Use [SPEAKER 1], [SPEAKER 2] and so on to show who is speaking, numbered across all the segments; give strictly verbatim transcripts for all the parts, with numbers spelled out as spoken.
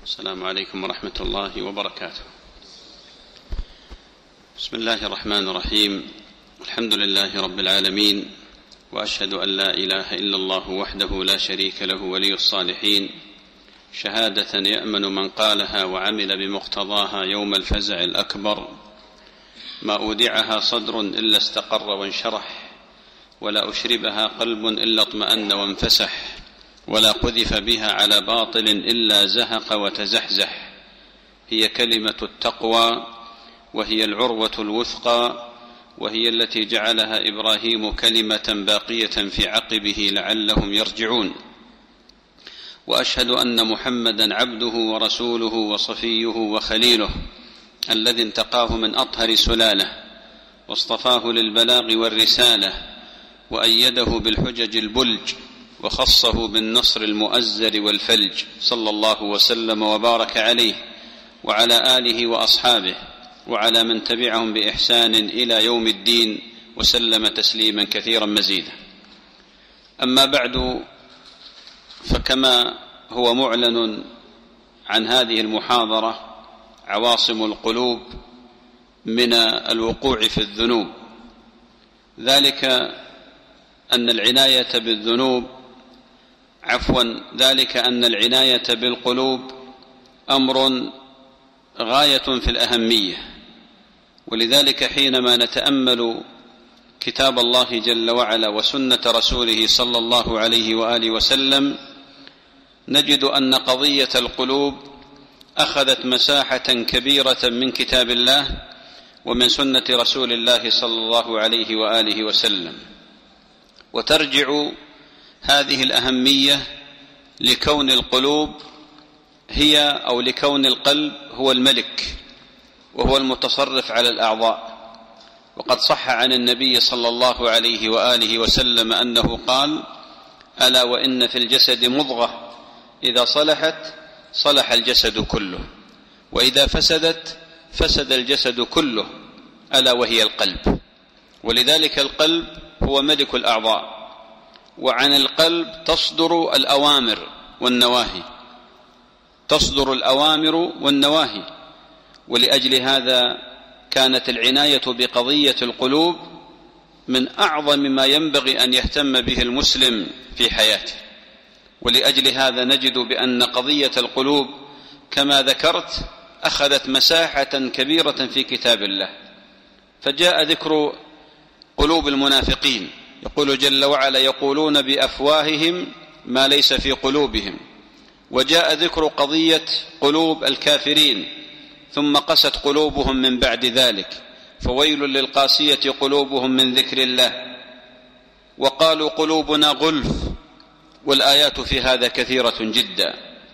[SPEAKER 1] السلام عليكم ورحمة الله وبركاته. بسم الله الرحمن الرحيم. الحمد لله رب العالمين، وأشهد أن لا إله إلا الله وحده لا شريك له ولي الصالحين، شهادة يأمن من قالها وعمل بمقتضاها يوم الفزع الأكبر. ما أودعها صدر إلا استقر وانشرح، ولا أشربها قلب إلا اطمأن وانفسح، ولا قذف بها على باطل إلا زهق وتزحزح. هي كلمة التقوى، وهي العروة الوثقى، وهي التي جعلها إبراهيم كلمة باقية في عقبه لعلهم يرجعون. وأشهد أن محمدا عبده ورسوله وصفيه وخليله، الذي انتقاه من أطهر سلاله، واصطفاه للبلاغ والرسالة، وأيده بالحجج البلج، وخصه بالنصر المؤزر والفلج، صلى الله وسلم وبارك عليه وعلى آله وأصحابه وعلى من تبعهم بإحسان إلى يوم الدين، وسلم تسليما كثيرا مزيدا. أما بعد، فكما هو معلن عن هذه المحاضرة عواصم القلوب من الوقوع في الذنوب، ذلك أن العناية بالذنوب عفوا ذلك أن العناية بالقلوب أمر غاية في الأهمية. ولذلك حينما نتأمل كتاب الله جل وعلا وسنة رسوله صلى الله عليه وآله وسلم، نجد أن قضية القلوب أخذت مساحة كبيرة من كتاب الله ومن سنة رسول الله صلى الله عليه وآله وسلم. وترجع هذه الأهمية لكون القلوب هي أو لكون القلب هو الملك، وهو المتصرف على الأعضاء. وقد صح عن النبي صلى الله عليه وآله وسلم أنه قال: ألا وإن في الجسد مضغة إذا صلحت صلح الجسد كله، وإذا فسدت فسد الجسد كله، ألا وهي القلب. ولذلك القلب هو ملك الأعضاء، وعن القلب تصدر الأوامر والنواهي تصدر الأوامر والنواهي ولأجل هذا كانت العناية بقضية القلوب من أعظم ما ينبغي أن يهتم به المسلم في حياته. ولأجل هذا نجد بأن قضية القلوب كما ذكرت أخذت مساحة كبيرة في كتاب الله. فجاء ذكر قلوب المنافقين، يقول جل وعلا: يقولون بأفواههم ما ليس في قلوبهم. وجاء ذكر قضية قلوب الكافرين، ثم قست قلوبهم من بعد ذلك، فويل للقاسية قلوبهم من ذكر الله، وقالوا قلوبنا غلف، والآيات في هذا كثيرة جدا.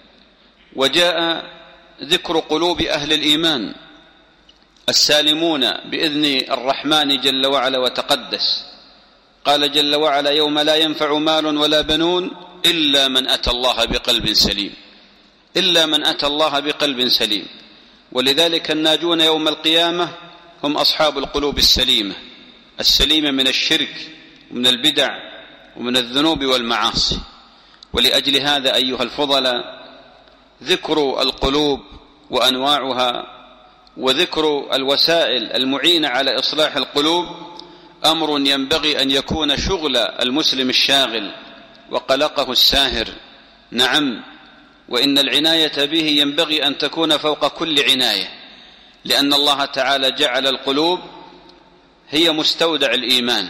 [SPEAKER 1] وجاء ذكر قلوب أهل الإيمان السالمون بإذن الرحمن جل وعلا وتقدس. قال جل وعلا: يوم لا ينفع مال ولا بنون إلا من أتى الله بقلب سليم إلا من أتى الله بقلب سليم. ولذلك الناجون يوم القيامة هم أصحاب القلوب السليمة السليمة من الشرك ومن البدع ومن الذنوب والمعاصي. ولأجل هذا أيها الفضلاء، ذكر القلوب وأنواعها وذكر الوسائل المعينة على إصلاح القلوب أمر ينبغي أن يكون شغل المسلم الشاغل وقلقه الساهر. نعم، وإن العناية به ينبغي أن تكون فوق كل عناية، لأن الله تعالى جعل القلوب هي مستودع الإيمان،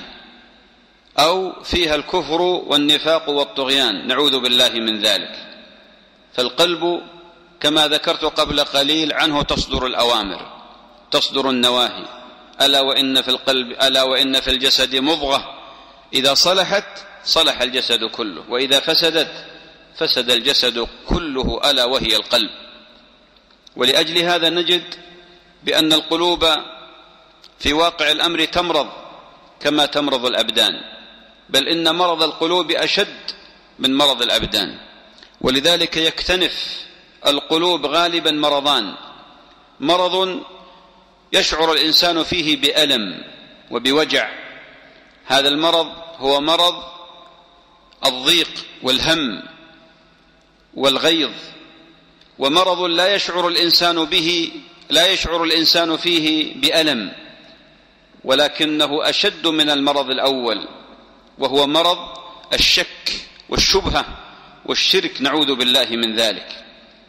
[SPEAKER 1] أو فيها الكفر والنفاق والطغيان، نعوذ بالله من ذلك. فالقلب كما ذكرت قبل قليل عنه تصدر الأوامر تصدر النواهي. ألا وإن في القلب ألا وإن في الجسد مضغة إذا صلحت صلح الجسد كله، وإذا فسدت فسد الجسد كله، ألا وهي القلب. ولأجل هذا نجد بأن القلوب في واقع الأمر تمرض كما تمرض الأبدان، بل إن مرض القلوب أشد من مرض الأبدان. ولذلك يكتنف القلوب غالبا مرضان: مرض يشعر الإنسان فيه بألم وبوجع، هذا المرض هو مرض الضيق والهم والغيظ ومرض لا يشعر الإنسان به لا يشعر الإنسان فيه بألم، ولكنه أشد من المرض الأول، وهو مرض الشك والشبهة والشرك، نعوذ بالله من ذلك.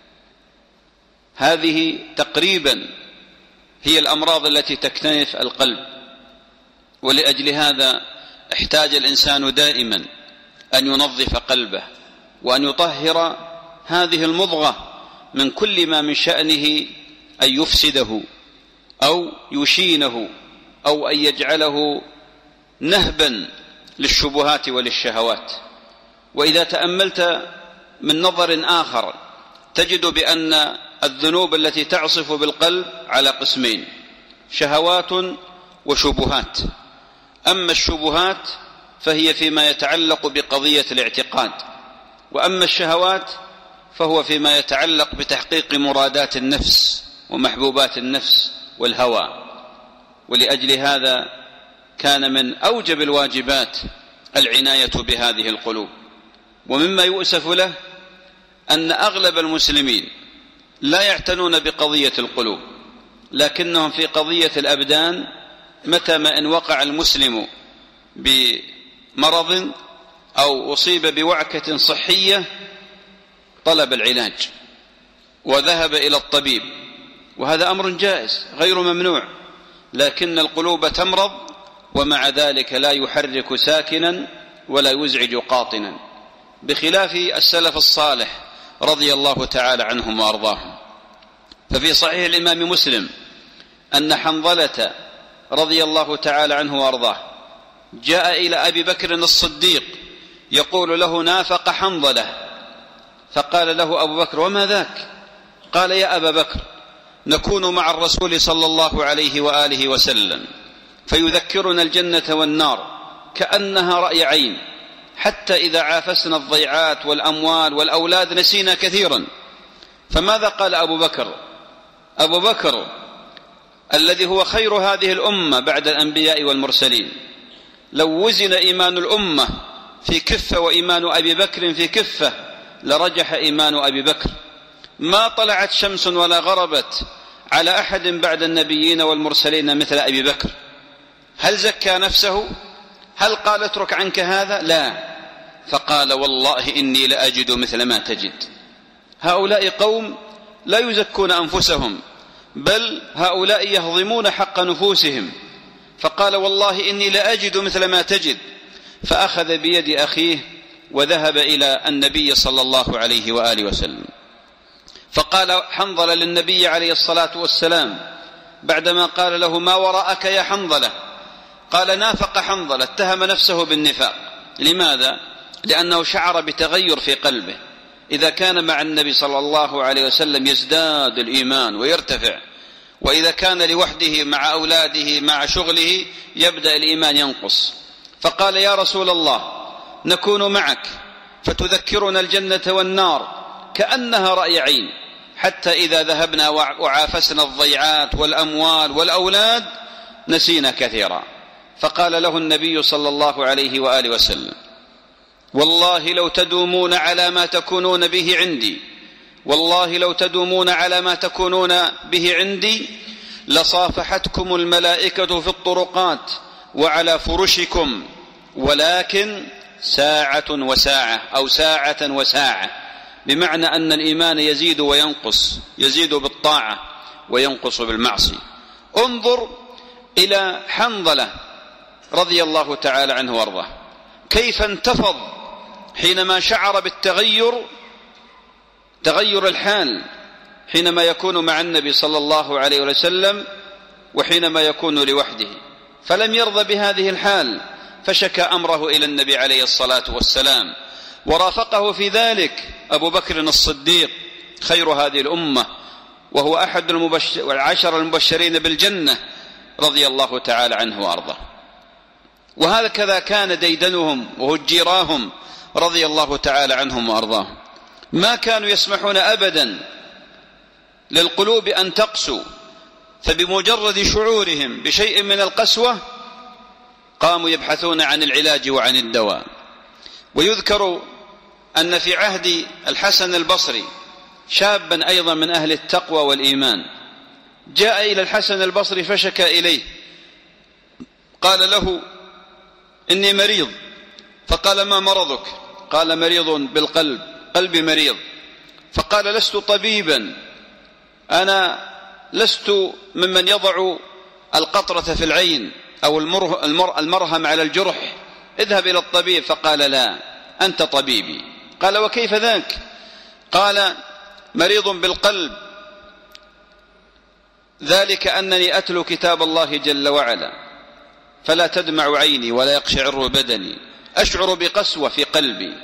[SPEAKER 1] هذه تقريبا هي الأمراض التي تكتنف القلب، ولأجل هذا احتاج الإنسان دائما أن ينظف قلبه وأن يطهر هذه المضغة من كل ما من شأنه أن يفسده أو يشينه أو أن يجعله نهبا للشبهات وللشهوات. وإذا تأملت من نظر آخر تجد بأن الذنوب التي تعصف بالقلب على قسمين: شهوات وشبهات. أما الشبهات فهي فيما يتعلق بقضية الاعتقاد، وأما الشهوات فهو فيما يتعلق بتحقيق مرادات النفس ومحبوبات النفس والهوى. ولأجل هذا كان من أوجب الواجبات العناية بهذه القلوب. ومما يؤسف له أن أغلب المسلمين لا يعتنون بقضية القلوب، لكنهم في قضية الأبدان متى ما إن وقع المسلم بمرض أو أصيب بوعكة صحية طلب العلاج وذهب إلى الطبيب، وهذا أمر جائز غير ممنوع، لكن القلوب تمرض ومع ذلك لا يحرك ساكنا ولا يزعج قاطنا، بخلاف السلف الصالح رضي الله تعالى عنهم وأرضاهم. ففي صحيح الإمام مسلم أن حنظلة رضي الله تعالى عنه وأرضاه جاء إلى أبي بكر الصديق يقول له: نافق حنظلة. فقال له أبو بكر: وما ذاك؟ قال: يا أبا بكر، نكون مع الرسول صلى الله عليه وآله وسلم فيذكرنا الجنة والنار كأنها رأي عين، حتى إذا عافسنا الضيعات والأموال والأولاد نسينا كثيرا. فماذا قال أبو بكر؟ أبو بكر الذي هو خير هذه الأمة بعد الأنبياء والمرسلين، لو وزن إيمان الأمة في كفة وإيمان أبي بكر في كفة لرجح إيمان أبي بكر. ما طلعت شمس ولا غربت على أحد بعد النبيين والمرسلين مثل أبي بكر. هل زكى نفسه؟ هل قال اترك عنك هذا؟ لا، فقال: والله إني لأجد مثل ما تجد. هؤلاء قوم لا يزكون أنفسهم، بل هؤلاء يهضمون حق نفوسهم. فقال: والله إني لأجد مثل ما تجد. فأخذ بيد أخيه وذهب إلى النبي صلى الله عليه وآله وسلم. فقال حنظلة للنبي عليه الصلاة والسلام بعدما قال له: ما وراءك يا حنظلة؟ قال: نافق حنظلة، اتهم نفسه بالنفاق. لماذا؟ لأنه شعر بتغير في قلبه. إذا كان مع النبي صلى الله عليه وسلم يزداد الإيمان ويرتفع، وإذا كان لوحده مع أولاده مع شغله يبدأ الإيمان ينقص. فقال: يا رسول الله، نكون معك فتذكرنا الجنة والنار كأنها رأي عين، حتى إذا ذهبنا وعافسنا الضيعات والأموال والأولاد نسينا كثيرا. فقال له النبي صلى الله عليه وآله وسلم: والله لو تدومون على ما تكونون به عندي، والله لو تدومون على ما تكونون به عندي لصافحتكم الملائكة في الطرقات وعلى فرشكم، ولكن ساعة وساعة أو ساعة وساعة، بمعنى أن الإيمان يزيد وينقص، يزيد بالطاعة وينقص بالمعصية. انظر إلى حنظلة رضي الله تعالى عنه وارضاه كيف انتفض حينما شعر بالتغير، تغير الحال حينما يكون مع النبي صلى الله عليه وسلم وحينما يكون لوحده، فلم يرضى بهذه الحال، فشكى أمره إلى النبي عليه الصلاة والسلام. ورافقه في ذلك أبو بكر الصديق خير هذه الأمة، وهو أحد العشر المبشرين بالجنة رضي الله تعالى عنه وأرضاه. وهكذا كان ديدنهم وهجيراهم رضي الله تعالى عنهم وأرضاهم. ما كانوا يسمحون أبدا للقلوب أن تقسو، فبمجرد شعورهم بشيء من القسوة قاموا يبحثون عن العلاج وعن الدواء. ويذكر أن في عهد الحسن البصري
[SPEAKER 2] شابا أيضا من أهل التقوى والإيمان، جاء إلى الحسن البصري فشكى إليه، قال له إني مريض. فقال ما مرضك؟ قال مريض بالقلب، قلبي مريض. فقال لست طبيبا، أنا لست ممن يضع القطرة في العين أو المرهم على الجرح، اذهب إلى الطبيب. فقال لا، أنت طبيبي. قال وكيف ذاك؟ قال مريض بالقلب، ذلك أنني أتلو كتاب الله جل وعلا فلا تدمع عيني ولا يقشعر بدني، أشعر بقسوة في قلبي.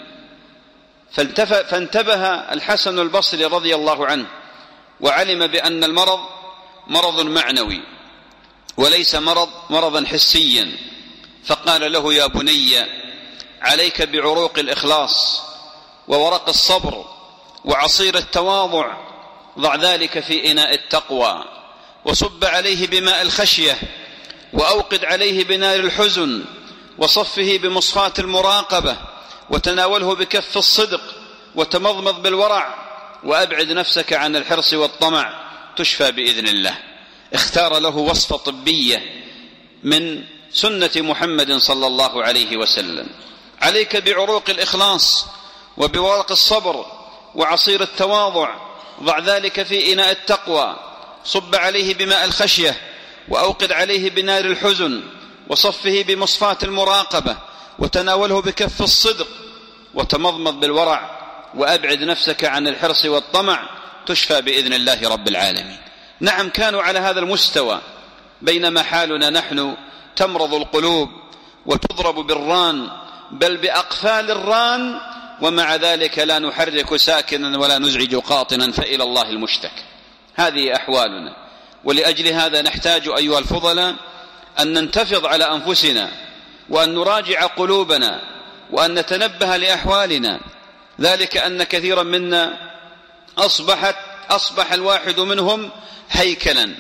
[SPEAKER 2] فانتبه الحسن البصري رضي الله عنه وعلم بأن المرض مرض معنوي وليس مرض مرضا حسيا. فقال له يا بني عليك بعروق الإخلاص وورق الصبر وعصير التواضع، ضع ذلك في إناء التقوى وصب عليه بماء الخشية وأوقد عليه بنار الحزن وصفه بمصفاة المراقبة وتناوله بكف الصدق وتمضمض بالورع وأبعد نفسك عن الحرص والطمع تشفى بإذن الله. اختار له وصفة طبية من سنة محمد صلى الله عليه وسلم. عليك بعروق الإخلاص وبورق الصبر وعصير التواضع، ضع ذلك في إناء التقوى، صب عليه بماء الخشية وأوقد عليه بنار الحزن وصفه بمصفاة المراقبة وتناوله بكف الصدق وتمضمض بالورع وأبعد نفسك عن الحرص والطمع تشفى بإذن الله رب العالمين. نعم، كانوا على هذا المستوى، بينما حالنا نحن تمرض القلوب وتضرب بالران بل بأقفال الران، ومع ذلك لا نحرك ساكنا ولا نزعج قاطنا، فإلى الله المشتكى. هذه أحوالنا، ولأجل هذا نحتاج أيها الفضلاء أن ننتفض على أنفسنا وأن نراجع قلوبنا وأن نتنبه لأحوالنا. ذلك أن كثيرا منا أصبحت أصبح الواحد منهم هيكلا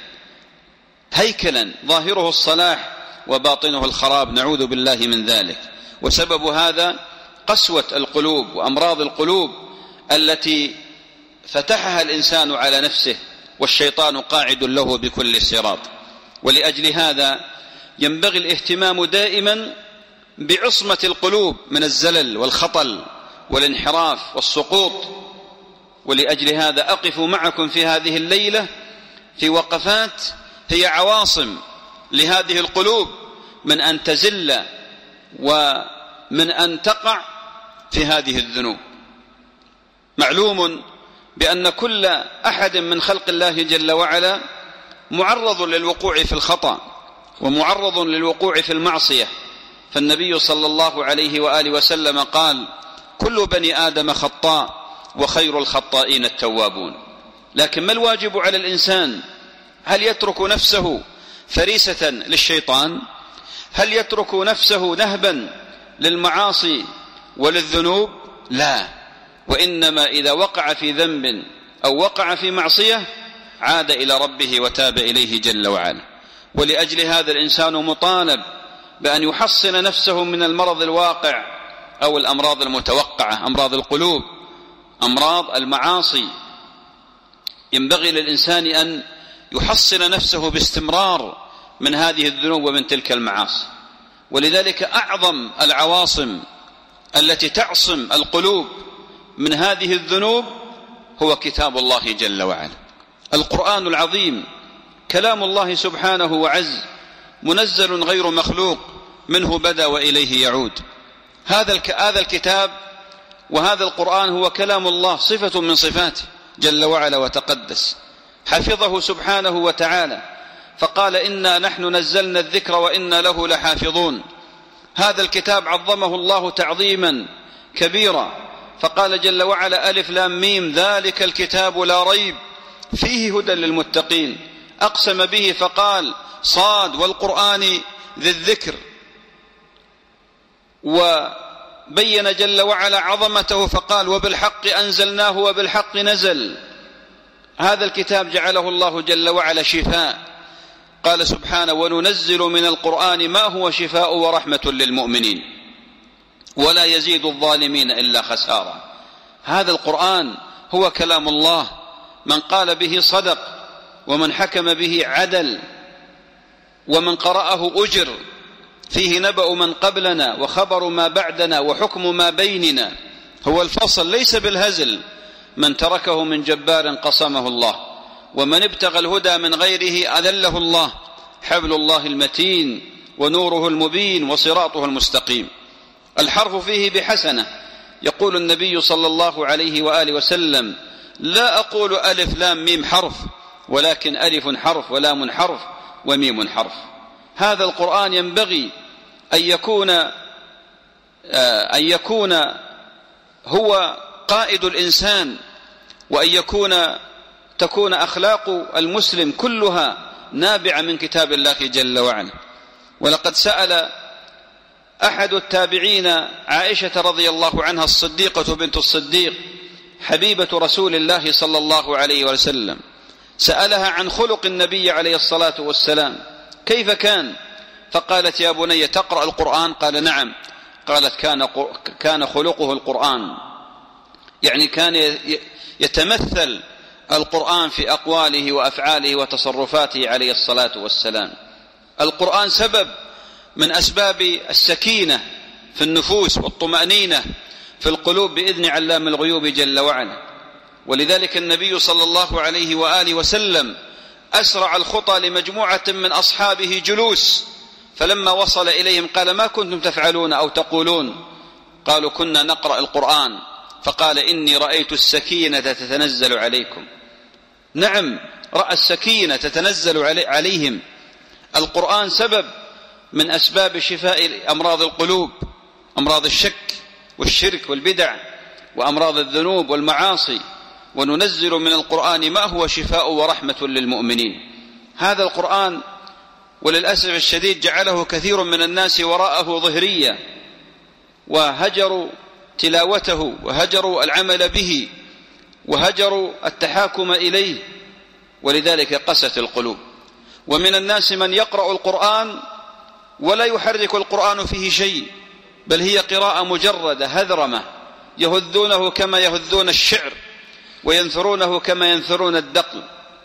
[SPEAKER 2] هيكلا ظاهره الصلاح وباطنه الخراب، نعوذ بالله من ذلك. وسبب هذا قسوة القلوب وأمراض القلوب التي فتحها الإنسان على نفسه، والشيطان قاعد له بكل صراط. ولأجل هذا ينبغي الاهتمام دائما بعصمة القلوب من الزلل والخطل والانحراف والسقوط. ولأجل هذا أقف معكم في هذه الليلة في وقفات هي عواصم لهذه القلوب من أن تزل ومن أن تقع في هذه الذنوب. معلوم بأن كل أحد من خلق الله جل وعلا معرض للوقوع في الخطأ ومعرض للوقوع في المعصية. فالنبي صلى الله عليه وآله وسلم قال كل بني آدم خطاء وخير الخطائين التوابون. لكن ما الواجب على الإنسان؟ هل يترك نفسه فريسة للشيطان؟ هل يترك نفسه نهبا للمعاصي وللذنوب؟ لا، وإنما إذا وقع في ذنب أو وقع في معصية عاد إلى ربه وتاب إليه جل وعلا. ولأجل هذا الإنسان مطالب بأن يحصن نفسه من المرض الواقع أو الأمراض المتوقعة، أمراض القلوب، أمراض المعاصي. ينبغي للإنسان أن يحصن نفسه باستمرار من هذه الذنوب ومن تلك المعاصي. ولذلك أعظم العواصم التي تعصم القلوب من هذه الذنوب هو كتاب الله جل وعلا. القرآن العظيم كلام الله سبحانه وعز، منزل غير مخلوق، منه بدأ وإليه يعود. هذا هذا الكتاب وهذا القرآن هو كلام الله، صفة من صفاته جل وعلا وتقدس. حفظه سبحانه وتعالى فقال إنا نحن نزلنا الذكر وإنا له لحافظون. هذا الكتاب عظمه الله تعظيما كبيرا فقال جل وعلا ألف لام ميم ذلك الكتاب لا ريب فيه هدى للمتقين. أقسم به فقال صاد والقرآن ذي الذكر. وبين جل وعلا عظمته فقال وبالحق أنزلناه وبالحق نزل. هذا الكتاب جعله الله جل وعلا شفاء. قال سبحانه وننزل من القرآن ما هو شفاء ورحمة للمؤمنين ولا يزيد الظالمين إلا خسارا. هذا القرآن هو كلام الله من قال به صدق، ومن حكم به عدل، ومن قرأه أجر. فيه نبأ من قبلنا وخبر ما بعدنا وحكم ما بيننا. هو الفصل ليس بالهزل. من تركه من جبار قصمه الله، ومن ابتغى الهدى من غيره أذله الله. حبل الله المتين ونوره المبين وصراطه المستقيم. الحرف فيه بحسنة. يقول النبي صلى الله عليه وآله وسلم: لا أقول ألف لام ميم حرف، ولكن ألف حرف ولام حرف وميم حرف. هذا القرآن ينبغي أن يكون أن يكون هو قائد الإنسان، وأن يكون تكون أخلاق المسلم كلها نابعة من كتاب الله جل وعلا. ولقد سأل أحد التابعين عائشة رضي الله عنها الصديقة بنت الصديق حبيبة رسول الله صلى الله عليه وسلم، سألها عن خلق النبي عليه الصلاة والسلام كيف كان؟ فقالت: يا بني تقرأ القرآن؟ قال: نعم. قالت: كان كان خلقه القرآن، يعني كان يتمثل القرآن في أقواله وأفعاله وتصرفاته عليه الصلاة والسلام. القرآن سبب من أسباب السكينة في النفوس والطمأنينة في القلوب بإذن علام الغيوب جل وعلا. ولذلك النبي صلى الله عليه وآله وسلم أسرع الخطى لمجموعة من أصحابه جلوس، فلما وصل إليهم قال: ما كنتم تفعلون أو تقولون؟ قالوا: كنا نقرأ القرآن. فقال: إني رأيت السكينة تتنزل عليكم. نعم، رأى السكينة تتنزل عليهم. القرآن سبب من أسباب شفاء أمراض القلوب، أمراض الشك والشرك والبدع وأمراض الذنوب والمعاصي. وننزل من القرآن ما هو شفاء ورحمة للمؤمنين. هذا القرآن وللأسف الشديد جعله كثير من الناس وراءه ظهريا، وهجروا تلاوته وهجروا العمل به وهجروا التحاكم إليه، ولذلك قست القلوب. ومن الناس من يقرأ القرآن ولا يحرك القرآن فيه شيء، بل هي قراءة مجردة هذرمة، يهذونه كما يهذون الشعر وينثرونه كما ينثرون الدقل.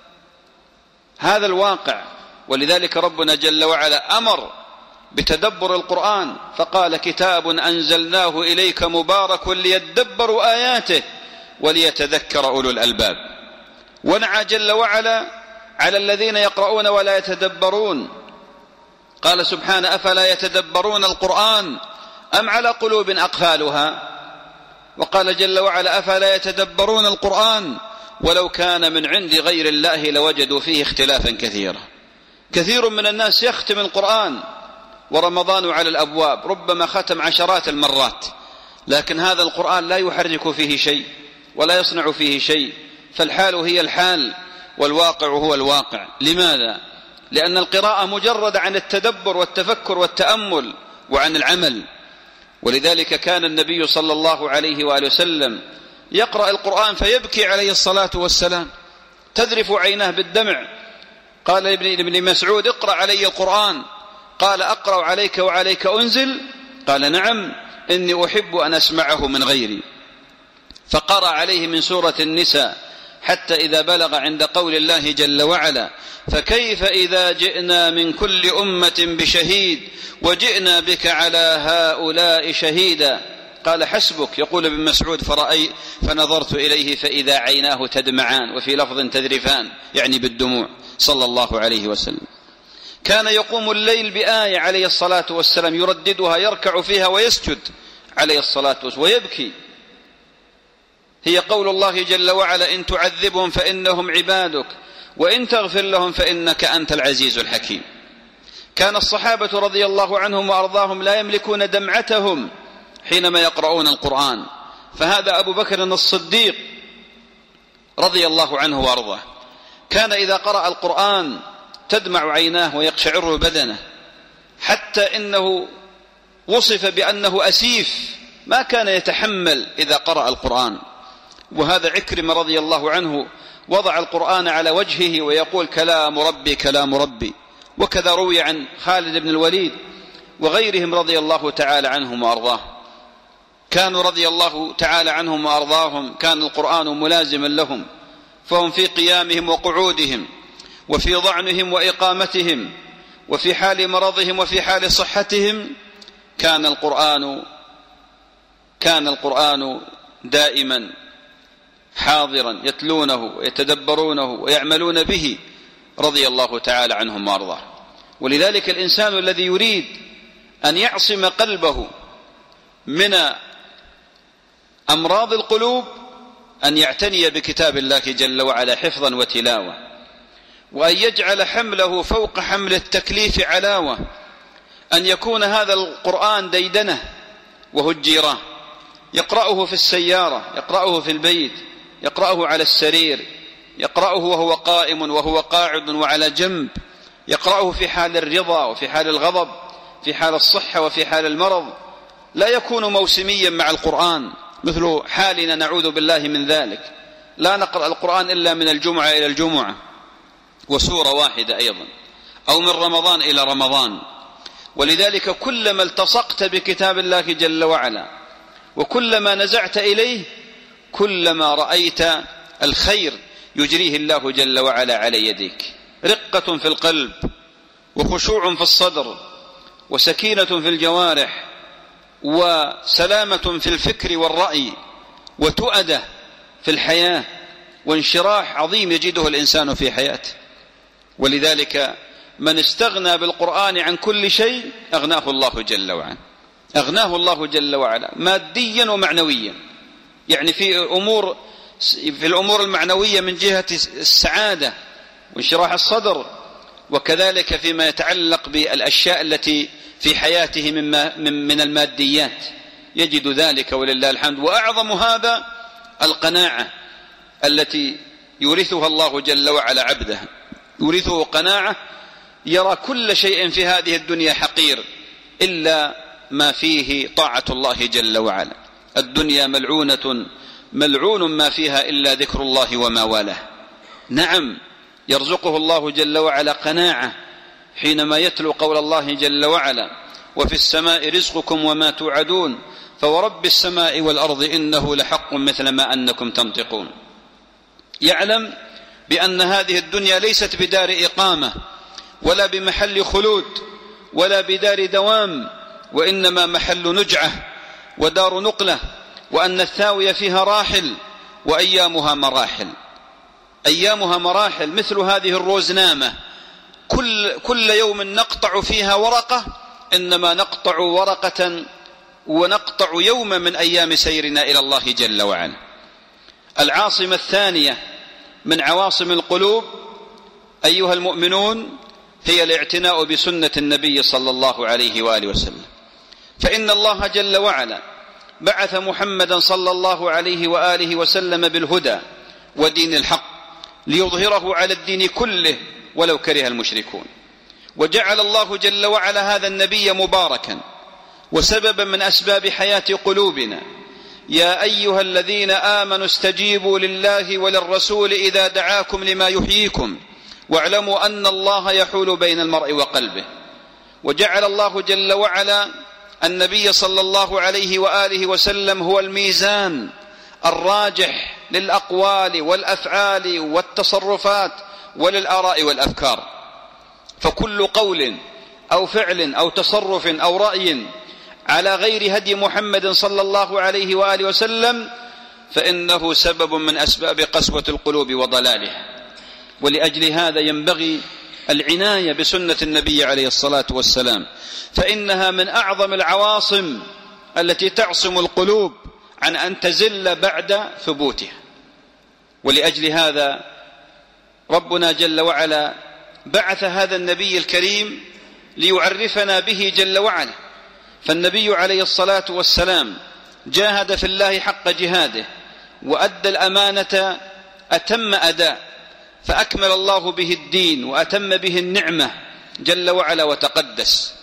[SPEAKER 2] هذا الواقع. ولذلك ربنا جل وعلا أمر بتدبر القرآن فقال: كتاب أنزلناه إليك مبارك ليدبروا آياته وليتذكر أولو الألباب. ونعى جل وعلا على الذين يقرؤون ولا يتدبرون. قال سبحانه: أفلا يتدبرون القرآن أم على قلوب أقفالها؟ وقال جل وعلا: أفلا يتدبرون القرآن ولو كان من عند غير الله لوجدوا فيه اختلافا كثيرا. كثير من الناس يختم القرآن ورمضان على الأبواب، ربما ختم عشرات المرات، لكن هذا القرآن لا يحرك فيه شيء ولا يصنع فيه شيء. فالحال هي الحال والواقع هو الواقع. لماذا؟ لأن القراءة مجرد عن التدبر والتفكر والتأمل وعن العمل. ولذلك كان النبي صلى الله عليه وآله وسلم يقرأ القرآن فيبكي عليه الصلاة والسلام، تذرف عيناه بالدمع. قال لابن مسعود: اقرأ علي القرآن. قال: أقرأ عليك وعليك أنزل؟ قال: نعم، إني أحب أن أسمعه من غيري. فقرأ عليه من سورة النساء حتى إذا بلغ عند قول الله جل وعلا: فكيف إذا جئنا من كل أمة بشهيد وجئنا بك على هؤلاء شهيدا. قال: حسبك. يقول ابن مسعود: فرأي فنظرت إليه فإذا عيناه تدمعان، وفي لفظ تذرفان، يعني بالدموع، صلى الله عليه وسلم. كان يقوم الليل بآية عليه الصلاة والسلام يرددها، يركع فيها ويسجد عليه الصلاة والسلام ويبكي. هي قول الله جل وعلا: إن تعذبهم فإنهم عبادك وإن تغفر لهم فإنك أنت العزيز الحكيم. كان الصحابة رضي الله عنهم وأرضاهم لا يملكون دمعتهم حينما يقرؤون القرآن. فهذا أبو بكر الصديق رضي الله عنه وأرضاه كان إذا قرأ القرآن تدمع عيناه ويقشعر بدنه، حتى إنه وصف بأنه أسيف، ما كان يتحمل إذا قرأ القرآن. وهذا عكرمة رضي الله عنه وضع القرآن على وجهه ويقول: كلام ربي كلام ربي. وكذا روي عن خالد بن الوليد وغيرهم رضي الله تعالى عنهم وأرضاهم. كانوا رضي الله تعالى عنهم وأرضاهم كان القرآن ملازما لهم فهم في قيامهم وقعودهم وفي ضعنهم وإقامتهم وفي حال مرضهم وفي حال صحتهم كان القرآن كان القرآن دائما حاضرا يتلونه ويتدبرونه ويعملون به رضي الله تعالى عنهم وارضاه. ولذلك الإنسان الذي يريد أن يعصم قلبه من أمراض القلوب أن يعتني بكتاب الله جل وعلا حفظا وتلاوة، وأن يجعل حمله فوق حمل التكليف علاوة، أن يكون هذا القرآن ديدنه وهجيرة، يقرأه في السيارة، يقرأه في البيت، يقرأه على السرير، يقرأه وهو قائم وهو قاعد وعلى جنب، يقرأه في حال الرضا وفي حال الغضب، في حال الصحة وفي حال المرض. لا يكون موسميا مع القرآن مثل حالنا نعوذ بالله من ذلك، لا نقرأ القرآن إلا من الجمعة إلى الجمعة وسورة واحدة أيضا، أو من رمضان إلى رمضان. ولذلك كلما التصقت بكتاب الله جل وعلا وكلما نزعت إليه كلما رأيت الخير يجريه الله جل وعلا على يديك، رقة في القلب وخشوع في الصدر وسكينة في الجوارح وسلامة في الفكر والرأي وتؤدة في الحياة وانشراح عظيم يجده الإنسان في حياته. ولذلك من استغنى بالقرآن عن كل شيء أغناه الله جل وعلا، أغناه الله جل وعلا ماديا ومعنويا، يعني في أمور في الأمور المعنوية من جهة السعادة وانشراح الصدر، وكذلك فيما يتعلق بالأشياء التي في حياته مما من الماديات يجد ذلك ولله الحمد. وأعظم هذا القناعة التي يورثها الله جل وعلا عبده، يورثه قناعة يرى كل شيء في هذه الدنيا حقير إلا ما فيه طاعة الله جل وعلا. الدنيا ملعونة ملعون ما فيها إلا ذكر الله وما والاه. نعم يرزقه الله جل وعلا قناعة حينما يتلو قول الله جل وعلا وفي السماء رزقكم وما توعدون فورب السماء والأرض إنه لحق مثل ما أنكم تنطقون. يعلم بأن هذه الدنيا ليست بدار إقامة ولا بمحل خلود ولا بدار دوام، وإنما محل نجعة ودار نقلة، وأن الثاوي فيها راحل وأيامها مراحل. أيامها مراحل مثل هذه الروزنامة، كل, كل يوم نقطع فيها ورقة، إنما نقطع ورقة ونقطع يوم من أيام سيرنا إلى الله جل وعلا. العاصمة الثانية من عواصم القلوب أيها المؤمنون هي الاعتناء بسنة النبي صلى الله عليه وآله وسلم، فإن الله جل وعلا بعث محمدا صلى الله عليه وآله وسلم بالهدى ودين الحق ليظهره على الدين كله ولو كره المشركون. وجعل الله جل وعلا هذا النبي مباركا وسببا من أسباب حياة قلوبنا. يا أيها الذين آمنوا استجيبوا لله وللرسول إذا دعاكم لما يحييكم واعلموا أن الله يحول بين المرء وقلبه. وجعل الله جل وعلا النبي صلى الله عليه وآله وسلم هو الميزان الراجح للأقوال والأفعال والتصرفات وللآراء والأفكار، فكل قول أو فعل أو تصرف أو رأي على غير هدي محمد صلى الله عليه وآله وسلم فإنه سبب من أسباب قسوة القلوب وضلالها. ولأجل هذا ينبغي العناية بسنة النبي عليه الصلاة والسلام، فإنها من أعظم العواصم التي تعصم القلوب عن أن تزل بعد ثبوتها. ولأجل هذا ربنا جل وعلا بعث هذا النبي الكريم ليعرفنا به جل وعلا. فالنبي عليه الصلاة والسلام جاهد في الله حق جهاده وأدى الأمانة أتم أداء، فأكمل الله به الدين وأتم به النعمة جل وعلا وتقدس.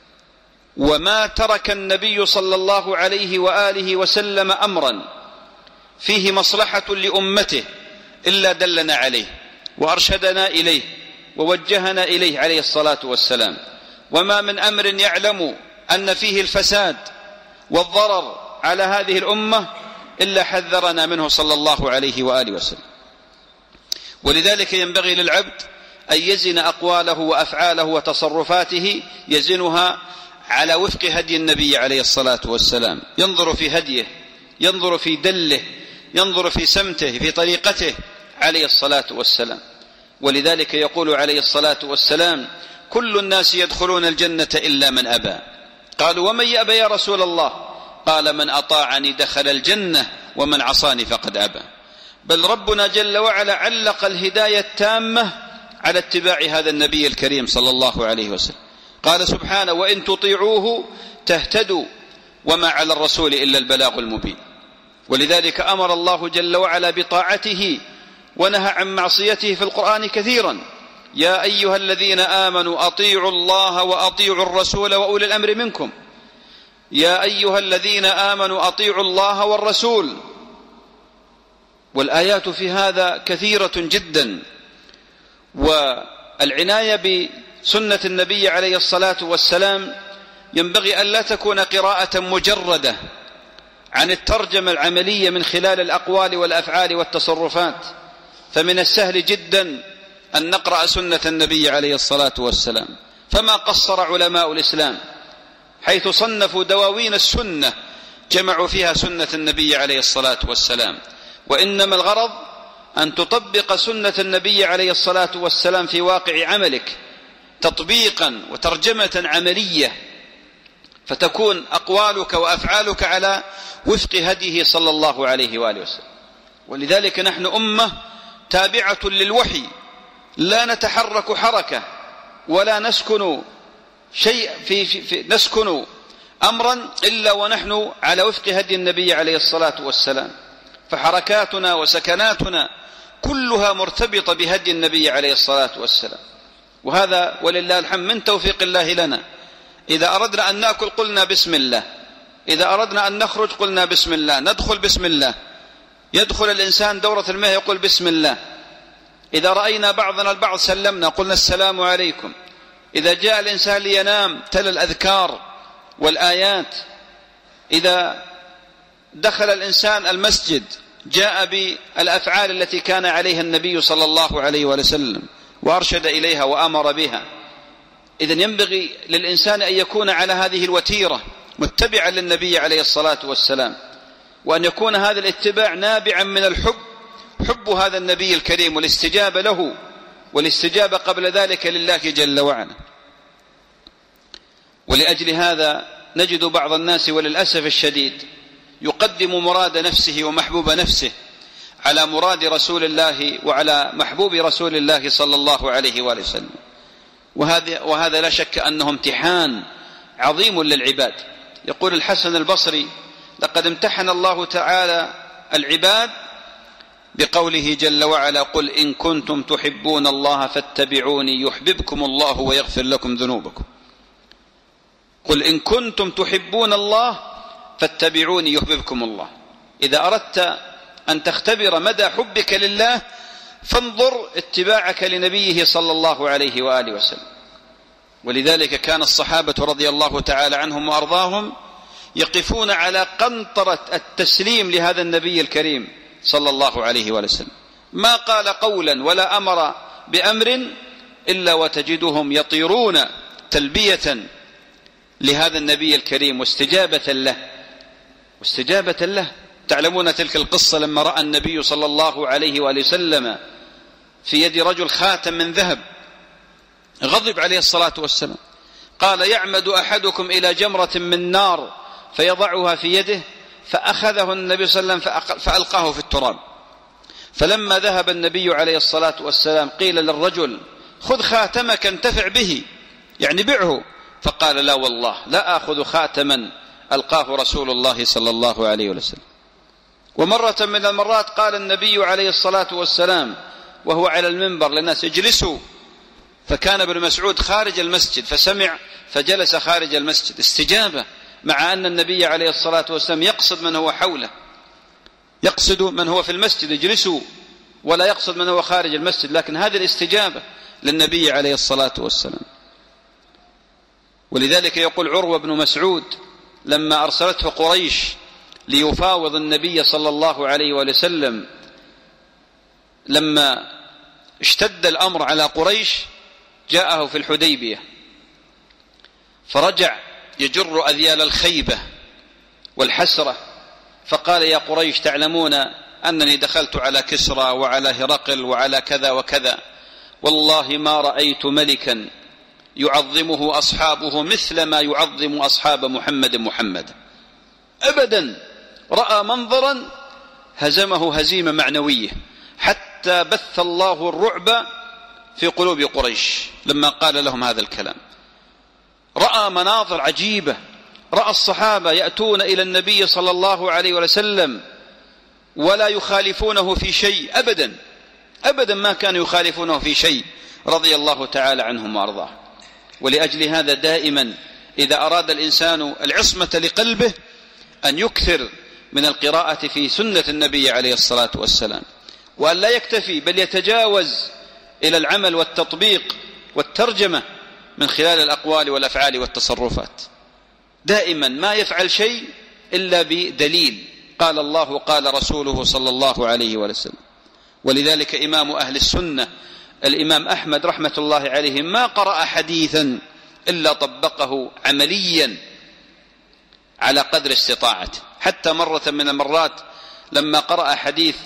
[SPEAKER 2] وما ترك النبي صلى الله عليه وآله وسلم أمرا فيه مصلحة لأمته إلا دلنا عليه وأرشدنا إليه ووجهنا إليه عليه الصلاة والسلام. وما من أمر يعلم أن فيه الفساد والضرر على هذه الأمة إلا حذرنا منه صلى الله عليه وآله وسلم. ولذلك ينبغي للعبد أن يزن أقواله وأفعاله وتصرفاته، يزنها على وفق هدي النبي عليه الصلاة والسلام، ينظر في هديه، ينظر في دله، ينظر في سمته، في طريقته عليه الصلاة والسلام. ولذلك يقول عليه الصلاة والسلام: كل الناس يدخلون الجنة إلا من أبى. قالوا: ومن يأبى يا رسول الله؟ قال: من أطاعني دخل الجنة ومن عصاني فقد أبى. بل ربنا جل وعلا علق الهداية التامة على اتباع هذا النبي الكريم صلى الله عليه وسلم. قال سبحانه: وإن تطيعوه تهتدوا وما على الرسول إلا البلاغ المبين. ولذلك أمر الله جل وعلا بطاعته ونهى عن معصيته في القرآن كثيرا: يا أيها الذين آمنوا أطيعوا الله وأطيعوا الرسول وأولي الأمر منكم. يا أيها الذين آمنوا أطيعوا الله والرسول. والآيات في هذا كثيرة جدا. والعناية بسنة النبي عليه الصلاة والسلام ينبغي أن لا تكون قراءة مجردة عن الترجمة العملية من خلال الأقوال والأفعال والتصرفات، فمن السهل جدا أن نقرأ سنة النبي عليه الصلاة والسلام. فما قصر علماء الإسلام حيث صنفوا دواوين السنة جمعوا فيها سنة النبي عليه الصلاة والسلام. وإنما الغرض أن تطبق سنة النبي عليه الصلاة والسلام في واقع عملك تطبيقا وترجمة عملية، فتكون أقوالك وأفعالك على وفق هديه صلى الله عليه وآله وسلم. ولذلك نحن أمة تابعة للوحي، لا نتحرك حركة ولا نسكن شيء في, في, في نسكن أمرا إلا ونحن على وفق هدي النبي عليه الصلاة والسلام. فحركاتنا وسكناتنا كلها مرتبطة بهدي النبي عليه الصلاة والسلام. وهذا ولله الحمد من توفيق الله لنا. إذا أردنا أن نأكل قلنا بسم الله، إذا أردنا أن نخرج قلنا بسم الله، ندخل بسم الله، يدخل الإنسان دورة المياه يقول بسم الله، إذا رأينا بعضنا البعض سلمنا قلنا السلام عليكم، إذا جاء الإنسان لينام تلا الأذكار والآيات، إذا دخل الإنسان المسجد جاء بالأفعال التي كان عليها النبي صلى الله عليه وسلم وأرشد إليها وأمر بها. إذن ينبغي للإنسان أن يكون على هذه الوتيرة متبعا للنبي عليه الصلاة والسلام، وأن يكون هذا الاتباع نابعا من الحب، حب هذا النبي الكريم والاستجابة له، والاستجابة قبل ذلك لله جل وعلا. ولأجل هذا نجد بعض الناس وللأسف الشديد يقدم مراد نفسه ومحبوب نفسه على مراد رسول الله وعلى محبوب رسول الله صلى الله عليه وآله وسلم. وهذا, وهذا لا شك أنه امتحان عظيم للعباد. يقول الحسن البصري: لقد امتحن الله تعالى العباد بقوله جل وعلا: قل إن كنتم تحبون الله فاتبعوني يحببكم الله ويغفر لكم ذنوبكم. قل إن كنتم تحبون الله فاتبعوني يحببكم الله. إذا أردت أن تختبر مدى حبك لله فانظر اتباعك لنبيه صلى الله عليه وآله وسلم. ولذلك كان الصحابة رضي الله تعالى عنهم وأرضاهم يقفون على قنطرة التسليم لهذا النبي الكريم صلى الله عليه وآله وسلم، ما قال قولا ولا أمر بأمر إلا وتجدهم يطيرون تلبية لهذا النبي الكريم واستجابة له واستجابة له. تعلمون تلك القصة لما رأى النبي صلى الله عليه وآله وسلم في يد رجل خاتم من ذهب، غضب عليه الصلاة والسلام، قال: يعمد أحدكم إلى جمرة من نار فيضعها في يده، فأخذه النبي صلى الله عليه وسلم فألقاه في التراب. فلما ذهب النبي عليه الصلاة والسلام قيل للرجل: خذ خاتمك انتفع به، يعني بعه. فقال: لا والله لا آخذ خاتما ألقاه رسول الله صلى الله عليه وسلم. ومرة من المرات قال النبي عليه الصلاة والسلام وهو على المنبر للناس: اجلسوا. فكان ابن مسعود خارج المسجد فسمع فجلس خارج المسجد، استجابة، مع أن النبي عليه الصلاة والسلام يقصد من هو حوله، يقصد من هو في المسجد اجلسوا، ولا يقصد من هو خارج المسجد، لكن هذه الاستجابة للنبي عليه الصلاة والسلام. ولذلك يقول عروة بن مسعود لما أرسلته قريش ليفاوض النبي صلى الله عليه وسلم، لما اشتد الأمر على قريش جاءه في الحديبية، فرجع يجر أذيال الخيبة والحسرة، فقال: يا قريش، تعلمون أنني دخلت على كسرى وعلى هرقل وعلى كذا وكذا، والله ما رأيت ملكا يعظمه أصحابه مثل ما يعظم أصحاب محمد محمد أبدا. رأى منظرا هزمه هزيمة معنوية، حتى بث الله الرعب في قلوب قريش لما قال لهم هذا الكلام. رأى مناظر عجيبة، رأى الصحابة يأتون إلى النبي صلى الله عليه وسلم ولا يخالفونه في شيء أبدا أبدا، ما كانوا يخالفونه في شيء، رضي الله تعالى عنهم وأرضاه. ولأجل هذا دائما إذا أراد الإنسان العصمة لقلبه أن يكثر من القراءة في سنة النبي عليه الصلاة والسلام، وأن لا يكتفي بل يتجاوز إلى العمل والتطبيق والترجمة من خلال الأقوال والأفعال والتصرفات. دائما ما يفعل شيء إلا بدليل، قال الله قال رسوله صلى الله عليه وسلم. ولذلك إمام أهل السنة الإمام أحمد رحمة الله عليه ما قرأ حديثا إلا طبقه عمليا على قدر استطاعته. حتى مرة من المرات لما قرأ حديث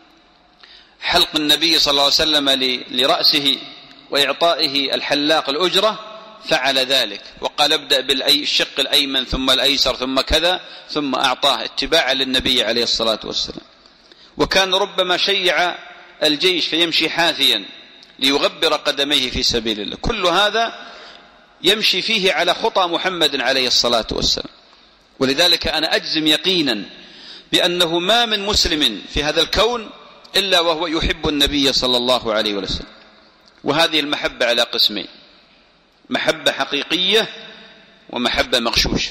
[SPEAKER 2] حلق النبي صلى الله عليه وسلم لرأسه وإعطائه الحلاق الأجرة فعل ذلك، وقال: ابدأ بالشق الأيمن ثم الأيسر ثم كذا، ثم أعطاه اتباعا للنبي عليه الصلاة والسلام. وكان ربما شيع الجيش فيمشي حافيا ليغبر قدميه في سبيل الله. كل هذا يمشي فيه على خطى محمد عليه الصلاة والسلام. ولذلك أنا أجزم يقينا بأنه ما من مسلم في هذا الكون إلا وهو يحب النبي صلى الله عليه وسلم. وهذه المحبة على قسمين: محبة حقيقية ومحبة مغشوشة.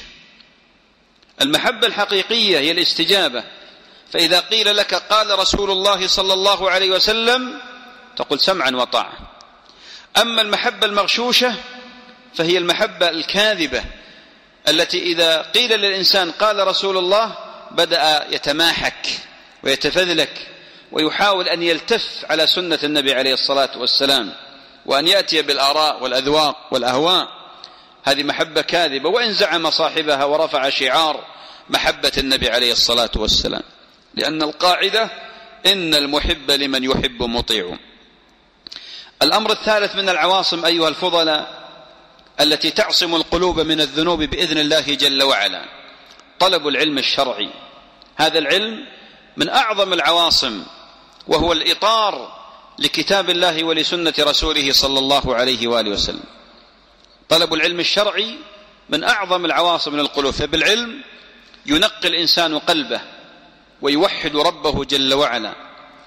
[SPEAKER 2] المحبة الحقيقية هي الاستجابة، فإذا قيل لك قال رسول الله صلى الله عليه وسلم تقول سمعا وطاعة. أما المحبة المغشوشة فهي المحبة الكاذبة التي إذا قيل للإنسان قال رسول الله بدأ يتماحك ويتفذلك ويحاول أن يلتف على سنة النبي عليه الصلاة والسلام، وأن يأتي بالآراء والأذواق والأهواء. هذه محبة كاذبة، وإن زعم صاحبها ورفع شعار محبة النبي عليه الصلاة والسلام، لأن القاعدة إن المحب لمن يحب مطيع. الأمر الثالث من العواصم أيها الفضلاء التي تعصم القلوب من الذنوب بإذن الله جل وعلا طلب العلم الشرعي. هذا العلم من أعظم العواصم، وهو الإطار لكتاب الله ولسنة رسوله صلى الله عليه وآله وسلم. طلب العلم الشرعي من أعظم العواصم من القلوب، فبالعلم ينقي الإنسان قلبه ويوحد ربه جل وعلا،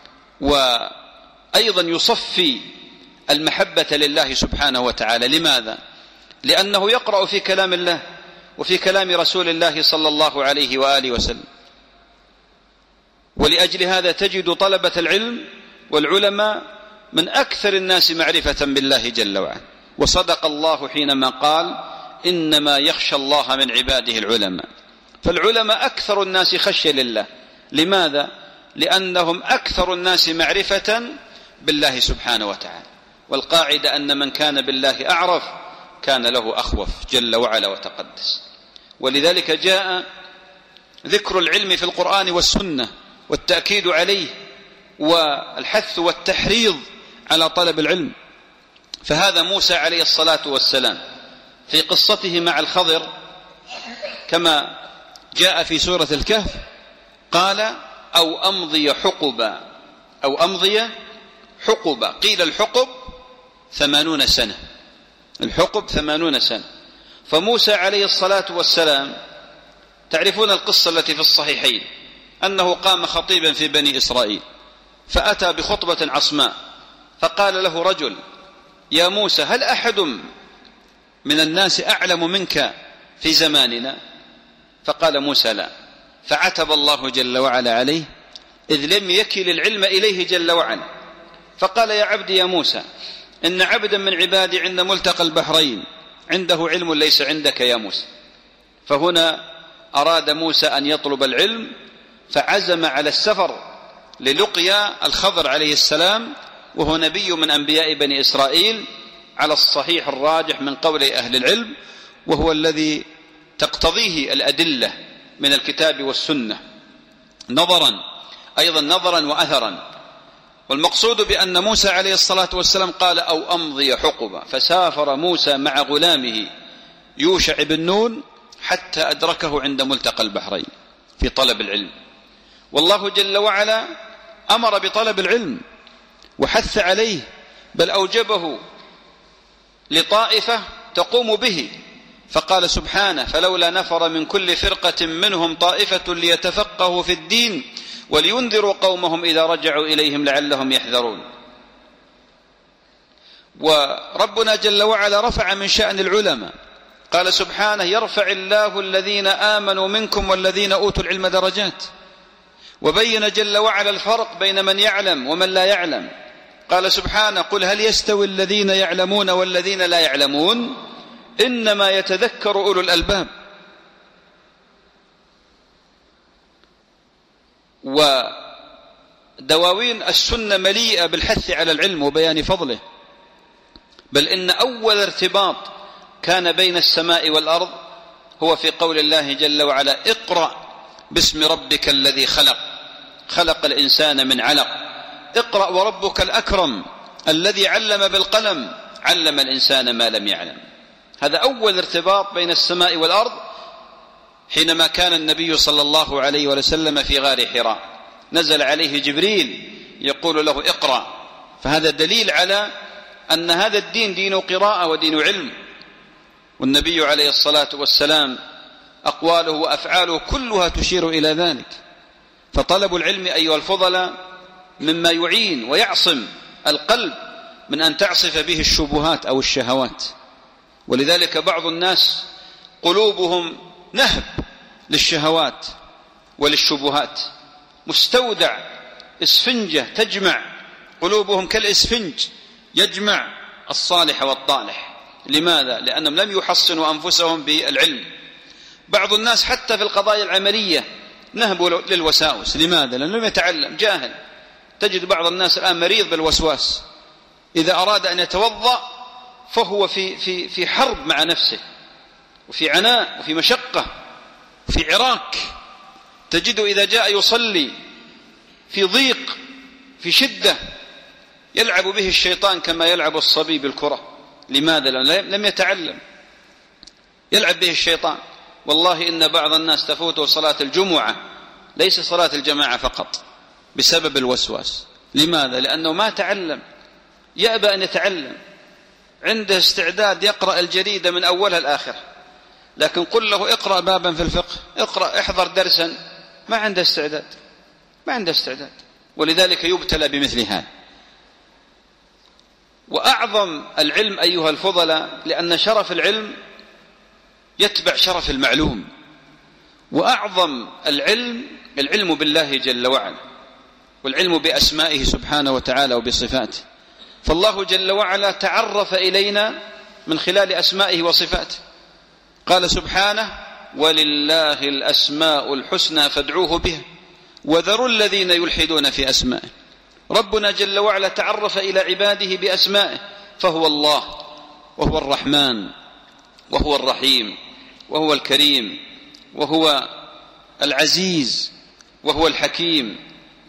[SPEAKER 2] وأيضا يصفي المحبة لله سبحانه وتعالى. لماذا؟ لأنه يقرأ في كلام الله وفي كلام رسول الله صلى الله عليه وآله وسلم. ولأجل هذا تجد طلبة العلم والعلماء من أكثر الناس معرفة بالله جل وعلا. وصدق الله حينما قال: إنما يخشى الله من عباده العلماء. فالعلماء أكثر الناس خشية لله. لماذا؟ لأنهم أكثر الناس معرفة بالله سبحانه وتعالى. والقاعدة أن من كان بالله أعرف كان له أخوف جل وعلا وتقدس. ولذلك جاء ذكر العلم في القرآن والسنة والتأكيد عليه والحث والتحريض على طلب العلم. فهذا موسى عليه الصلاة والسلام في قصته مع الخضر كما جاء في سورة الكهف قال: أو أمضي حقبا أو أمضي حقبا. قيل الحقب ثمانون سنة، الحقب ثمانون سنة. فموسى عليه الصلاة والسلام تعرفون القصة التي في الصحيحين أنه قام خطيبا في بني إسرائيل فأتى بخطبة عصماء، فقال له رجل: يا موسى هل أحد من الناس أعلم منك في زماننا؟ فقال موسى: لا. فعتب الله جل وعلا عليه إذ لم يكل العلم إليه جل وعلا، فقال: يا عبدي يا موسى إن عبدا من عبادي عند ملتقى البحرين عنده علم ليس عندك يا موسى. فهنا أراد موسى أن يطلب العلم، فعزم على السفر للقيا الخضر عليه السلام وهو نبي من أنبياء بني إسرائيل على الصحيح الراجح من قول أهل العلم، وهو الذي تقتضيه الأدلة من الكتاب والسنة نظرا أيضا نظرا وأثرا. والمقصود بأن موسى عليه الصلاة والسلام قال أو أمضي حقبا، فسافر موسى مع غلامه يوشع بن نون حتى أدركه عند ملتقى البحرين في طلب العلم. والله جل وعلا أمر بطلب العلم وحث عليه، بل أوجبه لطائفة تقوم به، فقال سبحانه فلولا نفر من كل فرقة منهم طائفة ليتفقهوا في الدين ولينذروا قومهم إذا رجعوا إليهم لعلهم يحذرون. وربنا جل وعلا رفع من شأن العلماء، قال سبحانه يرفع الله الذين آمنوا منكم والذين أوتوا العلم درجات، وبين جل وعلا الفرق بين من يعلم ومن لا يعلم. قال سبحانه قل هل يستوي الذين يعلمون والذين لا يعلمون إنما يتذكر أولو الألباب. ودواوين السنة مليئة بالحث على العلم وبيان فضله، بل إن أول ارتباط كان بين السماء والأرض هو في قول الله جل وعلا اقرأ باسم ربك الذي خلق خلق الإنسان من علق اقرأ وربك الأكرم الذي علم بالقلم علم الإنسان ما لم يعلم. هذا أول ارتباط بين السماء والأرض حينما كان النبي صلى الله عليه وسلم في غار حراء، نزل عليه جبريل يقول له اقرأ، فهذا دليل على أن هذا الدين دين قراءة ودين علم. والنبي عليه الصلاة والسلام أقواله وأفعاله كلها تشير إلى ذلك. فطلب العلم أيها الفضلاء مما يعين ويعصم القلب من أن تعصف به الشبهات أو الشهوات. ولذلك بعض الناس قلوبهم نهب للشهوات وللشبهات، مستودع اسفنجة تجمع، قلوبهم كالاسفنج يجمع الصالح والطالح. لماذا؟ لأنهم لم يحصنوا أنفسهم بالعلم. بعض الناس حتى في القضايا العملية نهبوا للوساوس. لماذا؟ لأنه لم يتعلم، جاهل. تجد بعض الناس الآن مريض بالوسواس، إذا أراد أن يتوضأ فهو في, في, في حرب مع نفسه وفي عناء وفي مشقة وفي عراك. تجده إذا جاء يصلي في ضيق في شدة، يلعب به الشيطان كما يلعب الصبي بالكرة. لماذا؟ لم يتعلم، يلعب به الشيطان. والله إن بعض الناس تفوته صلاة الجمعة، ليس صلاة الجماعة فقط، بسبب الوسواس. لماذا؟ لأنه ما تعلم، يأبى أن يتعلم، عنده استعداد يقرأ الجريدة من أولها الآخر، لكن قل له اقرأ بابا في الفقه، اقرأ احضر درسا، ما عنده استعداد، ما عنده استعداد. ولذلك يبتلى بمثل هذا. وأعظم العلم أيها الفضلاء، لأن شرف العلم يتبع شرف المعلوم، وأعظم العلم العلم بالله جل وعلا، والعلم بأسمائه سبحانه وتعالى وبصفاته. فالله جل وعلا تعرف إلينا من خلال أسمائه وصفاته. قال سبحانه ولله الأسماء الحسنى فادعوه بها وذروا الذين يلحدون في أسمائه. ربنا جل وعلا تعرف إلى عباده بأسمائه، فهو الله وهو الرحمن وهو الرحيم وهو الكريم وهو العزيز وهو الحكيم.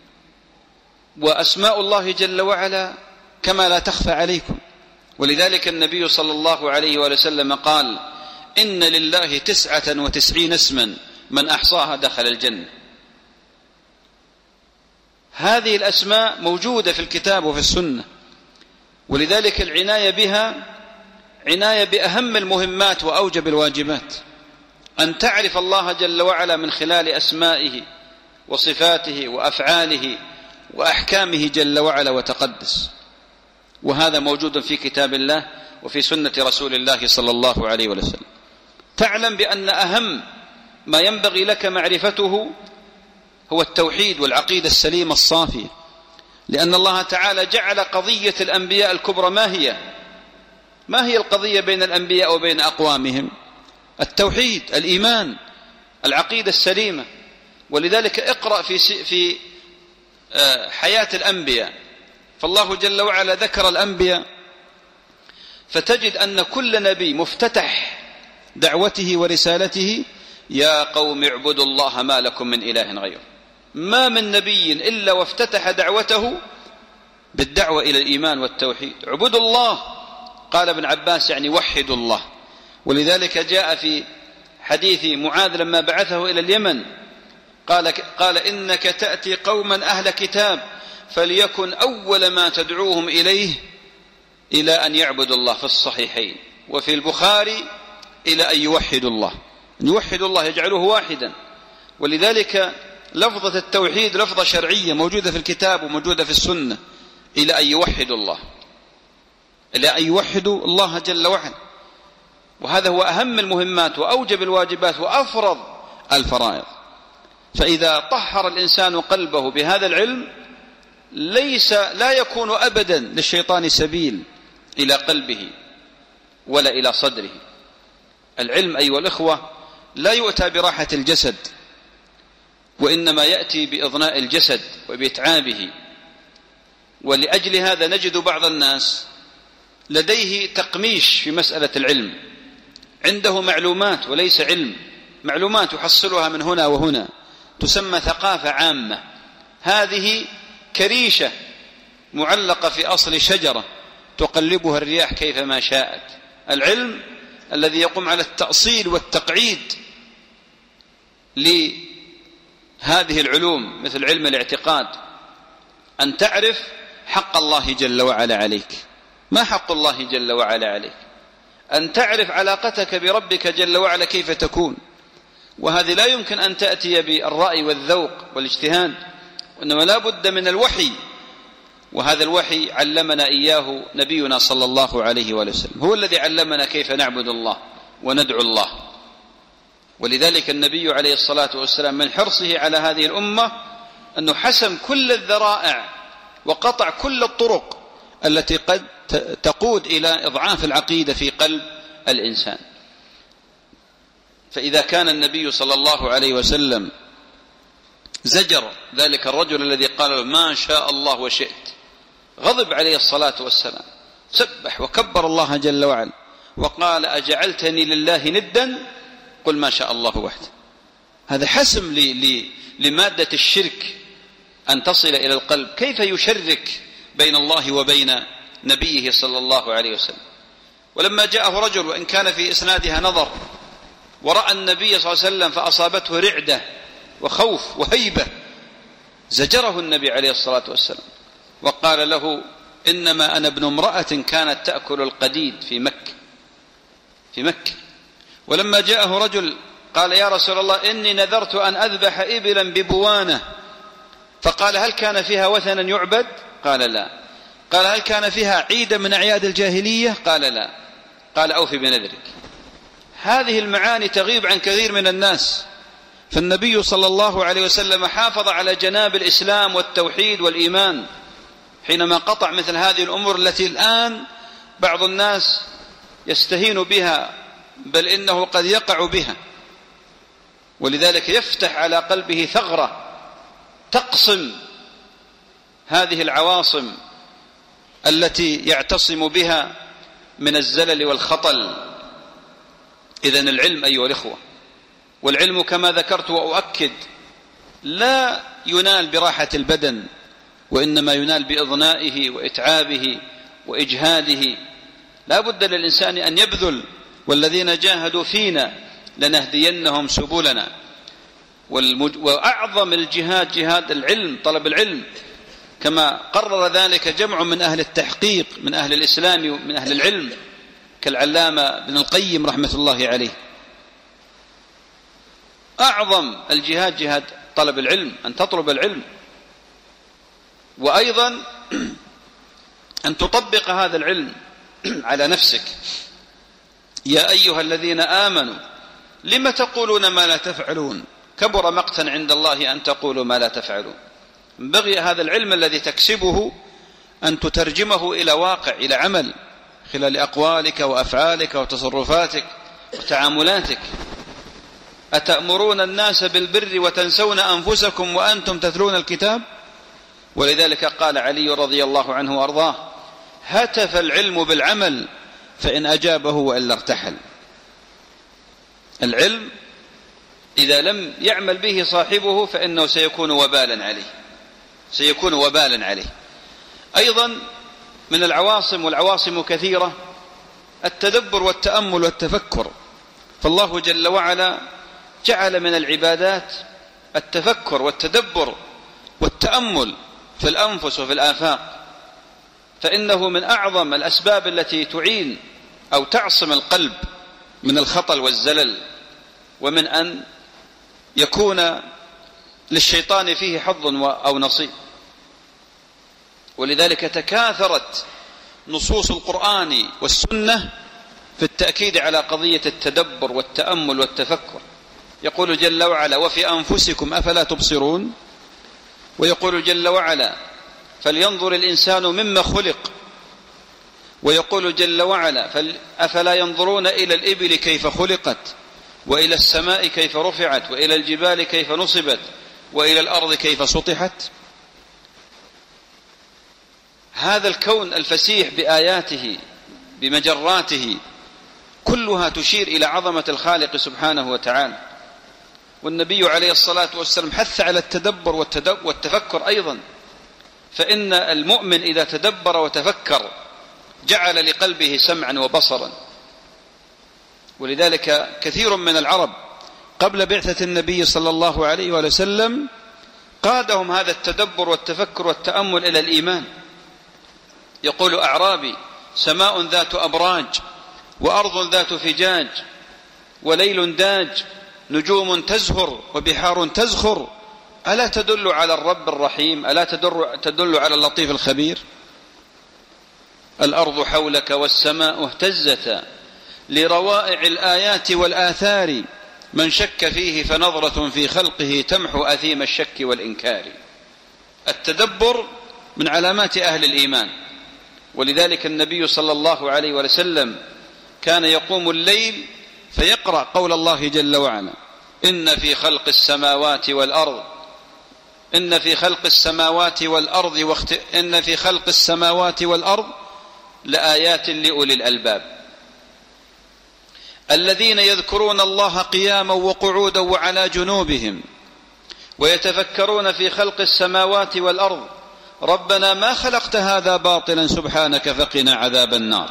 [SPEAKER 2] وأسماء الله جل وعلا كما لا تخفى عليكم. ولذلك النبي صلى الله عليه وسلم قال إن لله تسعة وتسعين اسما من أحصاها دخل الجنة. هذه الأسماء موجودة في الكتاب وفي السنة، ولذلك العناية بها عناية بأهم المهمات وأوجب الواجبات، أن تعرف الله جل وعلا من خلال أسمائه وصفاته وأفعاله وأحكامه جل وعلا وتقدس. وهذا موجود في كتاب الله وفي سنة رسول الله صلى الله عليه وسلم. تعلم بأن أهم ما ينبغي لك معرفته هو التوحيد والعقيدة السليمة الصافية، لأن الله تعالى جعل قضية الأنبياء الكبرى ما هي؟ ما هي القضية بين الأنبياء وبين أقوامهم؟ التوحيد، الإيمان، العقيدة السليمة. ولذلك اقرأ في في حياة الأنبياء فالله جل وعلا ذكر الأنبياء، فتجد أن كل نبي مفتتح دعوته ورسالته يا قوم اعبدوا الله ما لكم من إله غيره. ما من نبي إلا وافتتح دعوته بالدعوة إلى الإيمان والتوحيد، اعبدوا الله. قال ابن عباس يعني وحدوا الله. ولذلك جاء في حديث معاذ لما بعثه إلى اليمن قال, قال إنك تأتي قوما أهل كتاب فليكن أول ما تدعوهم إليه إلى أن يعبدوا الله، في الصحيحين وفي البخاري إلى أن يوحدوا الله، أن يوحدوا الله يجعلوه واحدا. ولذلك لفظة التوحيد لفظة شرعية موجودة في الكتاب وموجودة في السنة، إلى أن يوحدوا الله، إلى أن يوحدوا الله جل وعلا. وهذا هو أهم المهمات وأوجب الواجبات وأفرض الفرائض. فإذا طهر الإنسان قلبه بهذا العلم ليس لا يكون أبدا للشيطان سبيل إلى قلبه ولا إلى صدره. العلم أيها الإخوة لا يؤتى براحة الجسد، وإنما يأتي بإضناء الجسد وبإتعابه. ولأجل هذا نجد بعض الناس لديه تقميش في مسألة العلم، عنده معلومات وليس علم، معلومات يحصلها من هنا وهنا، تسمى ثقافة عامة. هذه كريشة معلقة في أصل شجرة تقلبها الرياح كيفما شاءت. العلم الذي يقوم على التأصيل والتقعيد لهذه العلوم مثل علم الاعتقاد، أن تعرف حق الله جل وعلا عليك. ما حق الله جل وعلا عليك؟ أن تعرف علاقتك بربك جل وعلا كيف تكون. وهذه لا يمكن أن تأتي بالرأي والذوق والاجتهاد، وإنما لا بد من الوحي. وهذا الوحي علمنا إياه نبينا صلى الله عليه وسلم، هو الذي علمنا كيف نعبد الله وندعو الله. ولذلك النبي عليه الصلاة والسلام من حرصه على هذه الأمة أنه حسم كل الذرائع وقطع كل الطرق التي قد تقود إلى إضعاف العقيدة في قلب الإنسان. فإذا كان النبي صلى الله عليه وسلم زجر ذلك الرجل الذي قال ما شاء الله وشئت، غضب عليه الصلاة والسلام، سبح وكبر الله جل وعلا وقال أجعلتني لله ندا قل ما شاء الله وحده. هذا حسم لي لي لمادة الشرك أن تصل إلى القلب. كيف يشرك بين الله وبين نبيه صلى الله عليه وسلم؟ ولما جاءه رجل وإن كان في إسنادها نظر ورأى النبي صلى الله عليه وسلم فأصابته رعدة وخوف وهيبة، زجره النبي عليه الصلاة والسلام وقال له إنما أنا ابن امرأة كانت تأكل القديد في مكة في مكة. ولما جاءه رجل قال يا رسول الله إني نذرت أن أذبح إبلا ببوانة، فقال هل كان فيها وثنا يعبد؟ قال لا. قال هل كان فيها عيدا من أعياد الجاهلية؟ قال لا. قال أوفي بنذرك. هذه المعاني تغيب عن كثير من الناس. فالنبي صلى الله عليه وسلم حافظ على جناب الإسلام والتوحيد والإيمان حينما قطع مثل هذه الأمور التي الآن بعض الناس يستهين بها، بل إنه قد يقع بها. ولذلك يفتح على قلبه ثغرة تقصم هذه العواصم التي يعتصم بها من الزلل والخطل. إذن العلم أيها الإخوة، والعلم كما ذكرت وأؤكد لا ينال براحة البدن، وإنما ينال بإضنائه وإتعابه وإجهاده. لا بد للإنسان أن يبذل، والذين جاهدوا فينا لنهدينهم سبلنا. وأعظم الجهاد جهاد العلم، طلب العلم، كما قرر ذلك جمع من أهل التحقيق من أهل الإسلام ومن أهل العلم كالعلامة ابن القيم رحمة الله عليه. أعظم الجهاد جهاد طلب العلم، أن تطلب العلم، وأيضا أن تطبق هذا العلم على نفسك. يا أيها الذين آمنوا لم تقولون ما لا تفعلون كبر مقتا عند الله أن تقولوا ما لا تفعلون. بغي هذا العلم الذي تكسبه أن تترجمه إلى واقع، إلى عمل، خلال أقوالك وأفعالك وتصرفاتك وتعاملاتك. أتأمرون الناس بالبر وتنسون أنفسكم وأنتم تتلون الكتاب؟ ولذلك قال علي رضي الله عنه وأرضاه: هتف العلم بالعمل فإن أجابه وإلا ارتحل. العلم إذا لم يعمل به صاحبه فإنه سيكون وبالا عليه سيكون وبالا عليه أيضا من العواصم، والعواصم كثيرة، التدبر والتأمل والتفكر. فالله جل وعلا جعل من العبادات التفكر والتدبر والتأمل في الأنفس وفي الآفاق، فإنه من أعظم الأسباب التي تعين أو تعصم القلب من الخطل والزلل، ومن أن يكون للشيطان فيه حظ أو نصيب. ولذلك تكاثرت نصوص القرآن والسنة في التأكيد على قضية التدبر والتأمل والتفكر. يقول جل وعلا: وفي أنفسكم أفلا تبصرون. ويقول جل وعلا: فلينظر الإنسان مما خلق. ويقول جل وعلا: أفلا ينظرون إلى الإبل كيف خلقت، وإلى السماء كيف رفعت، وإلى الجبال كيف نصبت، وإلى الأرض كيف سطحت. هذا الكون الفسيح بآياته بمجراته كلها تشير إلى عظمة الخالق سبحانه وتعالى. والنبي عليه الصلاة والسلام حث على التدبر والتفكر أيضا، فإن المؤمن إذا تدبر وتفكر جعل لقلبه سمعا وبصرا. ولذلك كثير من العرب قبل بعثة النبي صلى الله عليه وسلم قادهم هذا التدبر والتفكر والتأمل إلى الإيمان. يقول أعرابي: سماء ذات أبراج، وأرض ذات فجاج، وليل داج، نجوم تزهر، وبحار تزخر، ألا تدل على الرب الرحيم؟ ألا تدل على اللطيف الخبير؟ الأرض حولك والسماء اهتزتا لروائع الآيات والآثار، من شك فيه فنظرة في خلقه تمحو أثيم الشك والإنكار. التدبر من علامات أهل الإيمان. ولذلك النبي صلى الله عليه وسلم كان يقوم الليل فيقرأ قول الله جل وعلا: إن في خلق السماوات والأرض إن في خلق السماوات والأرض واخت... إن في خلق السماوات والأرض لآيات لأولي الألباب الذين يذكرون الله قياما وقعودا وعلى جنوبهم ويتفكرون في خلق السماوات والأرض ربنا ما خلقت هذا باطلا سبحانك فقنا عذاب النار.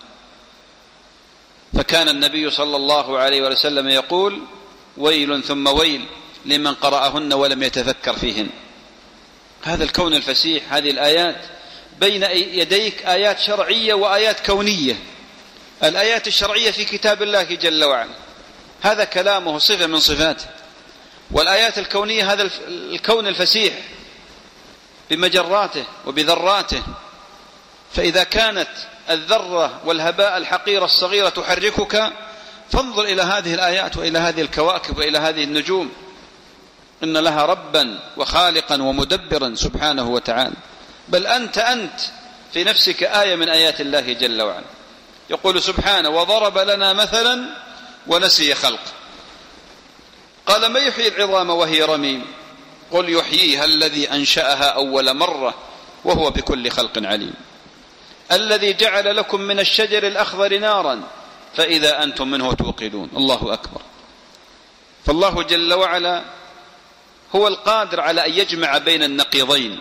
[SPEAKER 2] فكان النبي صلى الله عليه وسلم يقول: ويل ثم ويل لمن قرأهن ولم يتفكر فيهن. هذا الكون الفسيح، هذه الآيات بين يديك آيات شرعية وآيات كونية. الآيات الشرعية في كتاب الله جل وعلا، هذا كلامه صفة من صفاته. والآيات الكونية هذا الكون الفسيح بمجراته وبذراته. فإذا كانت الذرة والهباء الحقيرة الصغيرة تحركك فانظر إلى هذه الآيات وإلى هذه الكواكب وإلى هذه النجوم، إن لها ربا وخالقا ومدبرا سبحانه وتعالى. بل أنت أنت في نفسك آية من آيات الله جل وعلا. يقول سبحانه: وضرب لنا مثلا ونسي خلق. قال: ما يحيي العظام وهي رميم؟ قل يحييها الذي أنشأها أول مرة وهو بكل خلق عليم. الذي جعل لكم من الشجر الأخضر نارا فإذا أنتم منه توقدون. الله أكبر. فالله جل وعلا هو القادر على أن يجمع بين النقيضين،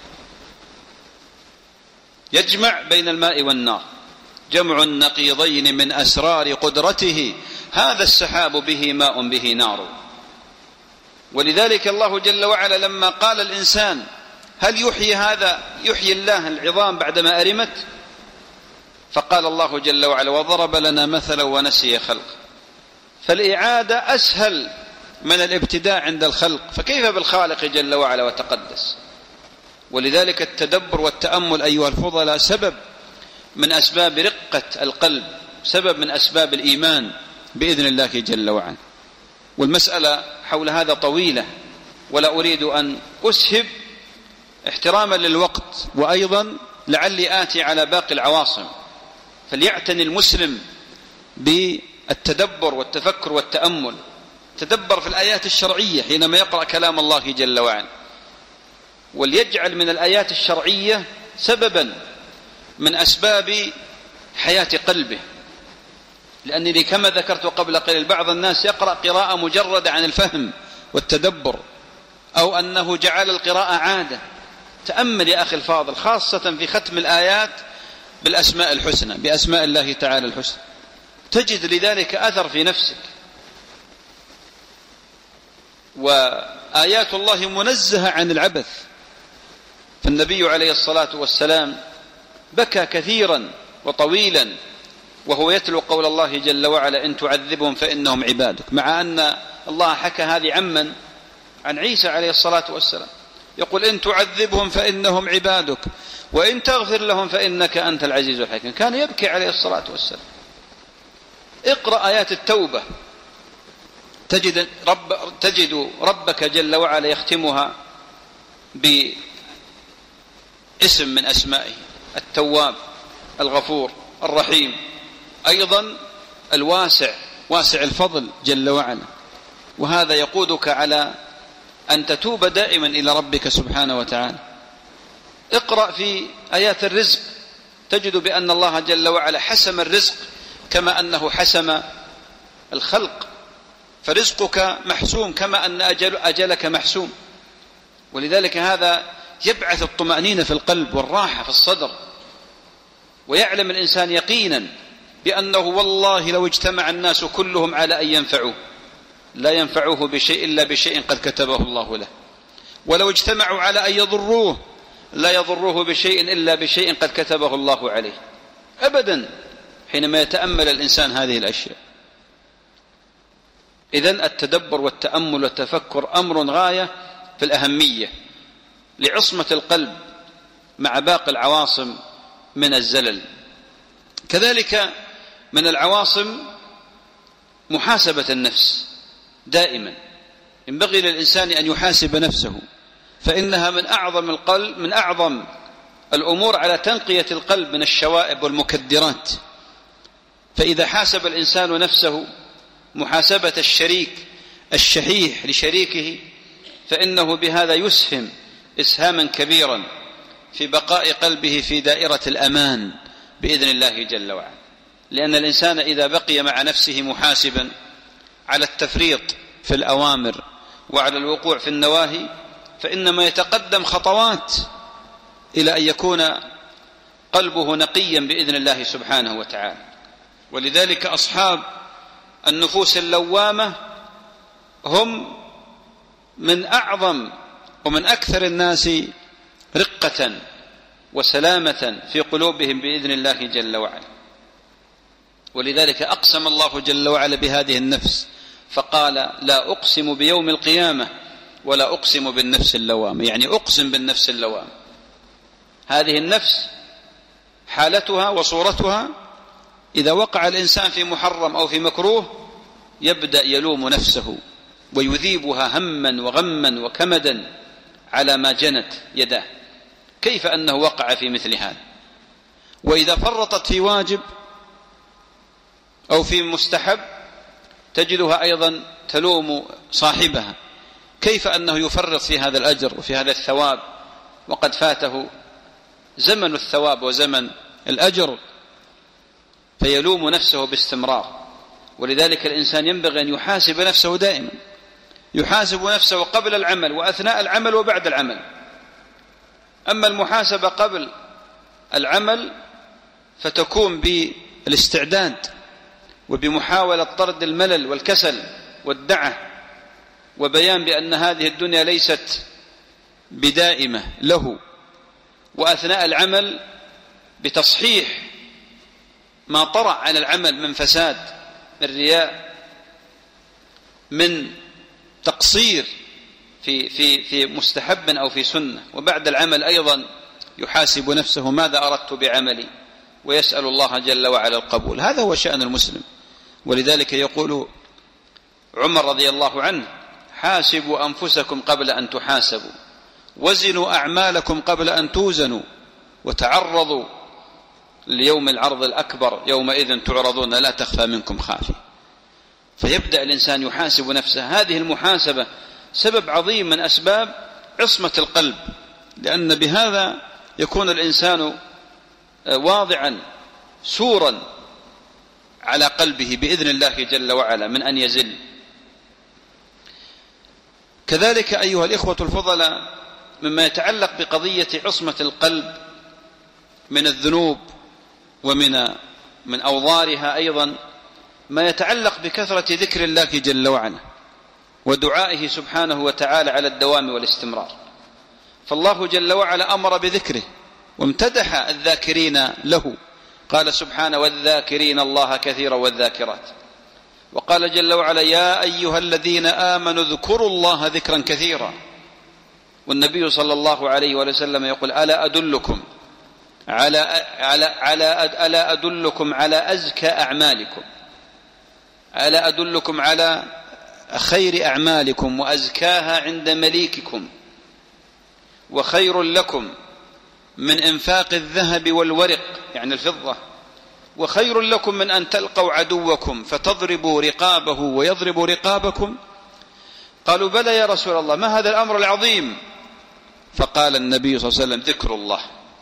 [SPEAKER 2] يجمع بين الماء والنار. جمع النقيضين من أسرار قدرته، هذا السحاب به ماء به نار. ولذلك الله جل وعلا لما قال الإنسان: هل يحيي هذا يحيي الله العظام بعدما أرمت؟ فقال الله جل وعلا: وضرب لنا مثلا ونسي خلق. فالإعادة أسهل من الابتداء عند الخلق، فكيف بالخالق جل وعلا وتقدس؟ ولذلك التدبر والتأمل أيها الفضلاء سبب من أسباب رقة القلب، سبب من أسباب الإيمان بإذن الله جل وعلا. والمسألة حول هذا طويلة، ولا أريد أن أسهب احتراما للوقت، وأيضا لعلي آتي على باقي العواصم. فليعتني المسلم بالتدبر والتفكر والتأمل. تدبر في الآيات الشرعية حينما يقرأ كلام الله جل وعلا. وليجعل من الآيات الشرعية سببا من أسباب حياة قلبه. لأنني كما ذكرت قبل قليل بعض الناس يقرأ قراءة مجردة عن الفهم والتدبر، أو أنه جعل القراءة عادة. تأمل يا أخي الفاضل، خاصة في ختم الآيات بالأسماء الحسنى، بأسماء الله تعالى الحسنى، تجد لذلك أثر في نفسك. وآيات الله منزهة عن العبث، فالنبي عليه الصلاة والسلام بكى كثيرا وطويلا وهو يتلو قول الله جل وعلا إن تعذبهم فإنهم عبادك، مع أن الله حكى هذه عمن عن عيسى عليه الصلاة والسلام، يقول إن تعذبهم فإنهم عبادك وإن تغفر لهم فإنك أنت العزيز الحكيم. كان يبكي عليه الصلاة والسلام. اقرأ آيات التوبة تجد, رب تجد ربك جل وعلا يختمها باسم من أسمائه، التواب، الغفور، الرحيم، أيضا الواسع، واسع الفضل جل وعلا. وهذا يقودك على أن تتوب دائما إلى ربك سبحانه وتعالى. اقرأ في آيات الرزق تجد بأن الله جل وعلا حسم الرزق كما أنه حسم الخلق، فرزقك محسوم كما أن أجل أجلك محسوم. ولذلك هذا يبعث الطمأنينة في القلب والراحة في الصدر، ويعلم الإنسان يقينا بأنه والله لو اجتمع الناس كلهم على أن ينفعوه لا ينفعوه بشيء إلا بشيء قد كتبه الله له، ولو اجتمعوا على أن يضروه لا يضروه بشيء إلا بشيء قد كتبه الله عليه أبدا، حينما يتأمل الإنسان هذه الأشياء. إذن التدبر والتأمل والتفكر أمر غاية في الأهمية لعصمة القلب مع باقي العواصم من الزلل. كذلك من العواصم محاسبة النفس دائما، ينبغي للإنسان أن يحاسب نفسه، فإنها من أعظم القلب من أعظم الأمور على تنقية القلب من الشوائب والمكدرات. فإذا حاسب الإنسان نفسه محاسبة الشريك الشحيح لشريكه فإنه بهذا يسهم إسهاما كبيرا في بقاء قلبه في دائرة الأمان بإذن الله جل وعلا. لأن الإنسان إذا بقي مع نفسه محاسبا على التفريط في الأوامر وعلى الوقوع في النواهي فإنما يتقدم خطوات إلى أن يكون قلبه نقيا بإذن الله سبحانه وتعالى. ولذلك أصحاب النفوس اللوامة هم من أعظم ومن أكثر الناس رقة وسلامة في قلوبهم بإذن الله جل وعلا. ولذلك أقسم الله جل وعلا بهذه النفس فقال لا أقسم بيوم القيامة ولا أقسم بالنفس اللوامة، يعني أقسم بالنفس اللوامة. هذه النفس حالتها وصورتها إذا وقع الإنسان في محرم أو في مكروه يبدأ يلوم نفسه ويذيبها هما وغما وكمدا على ما جنت يداه، كيف أنه وقع في مثل هذا. وإذا فرطت في واجب أو في مستحب تجدها أيضا تلوم صاحبها، كيف أنه يفرط في هذا الأجر وفي هذا الثواب وقد فاته زمن الثواب وزمن الأجر، فيلوم نفسه باستمرار. ولذلك الإنسان ينبغي أن يحاسب نفسه دائما، يحاسب نفسه قبل العمل وأثناء العمل وبعد العمل. أما المحاسبة قبل العمل فتكون بالاستعداد وبمحاولة طرد الملل والكسل والدعة وبيان بأن هذه الدنيا ليست بدائمة له، وأثناء العمل بتصحيح ما طرأ على العمل من فساد، من رياء، من تقصير في في في مستحب أو في سنة. وبعد العمل أيضا يحاسب نفسه ماذا أردت بعملي ويسأل الله جل وعلا القبول. هذا هو شأن المسلم. ولذلك يقول عمر رضي الله عنه حاسبوا أنفسكم قبل أن تحاسبوا وزنوا أعمالكم قبل أن توزنوا وتعرضوا ليوم العرض الأكبر يومئذ تعرضون لا تخفى منكم خافية. فيبدأ الإنسان يحاسب نفسه. هذه المحاسبة سبب عظيم من أسباب عصمة القلب لأن بهذا يكون الإنسان واضعا سورا على قلبه بإذن الله جل وعلا من أن يزل. كذلك أيها الإخوة الفضلاء مما يتعلق بقضية عصمة القلب من الذنوب ومن من أوضارها أيضا ما يتعلق بكثرة ذكر الله جل وعلا ودعائه سبحانه وتعالى على الدوام والاستمرار. فالله جل وعلا أمر بذكره وامتدح الذاكرين له، قال سبحانه والذاكرين الله كثيرا والذاكرات، وقال جل وعلا يا أيها الذين آمنوا اذكروا الله ذكرا كثيرا. والنبي صلى الله عليه وسلم يقول ألا أدلكم على على على ألا أدلكم على أزكى أعمالكم، ألا أدلكم على خير أعمالكم وأزكاها عند مليككم وخير لكم من إنفاق الذهب والورق يعني الفضة، وخير لكم من أن تلقوا عدوكم فتضربوا رقابه ويضرب رقابكم. قالوا بلى يا رسول الله، ما هذا الأمر العظيم؟ فقال النبي صلى الله عليه وسلم ذكر الله،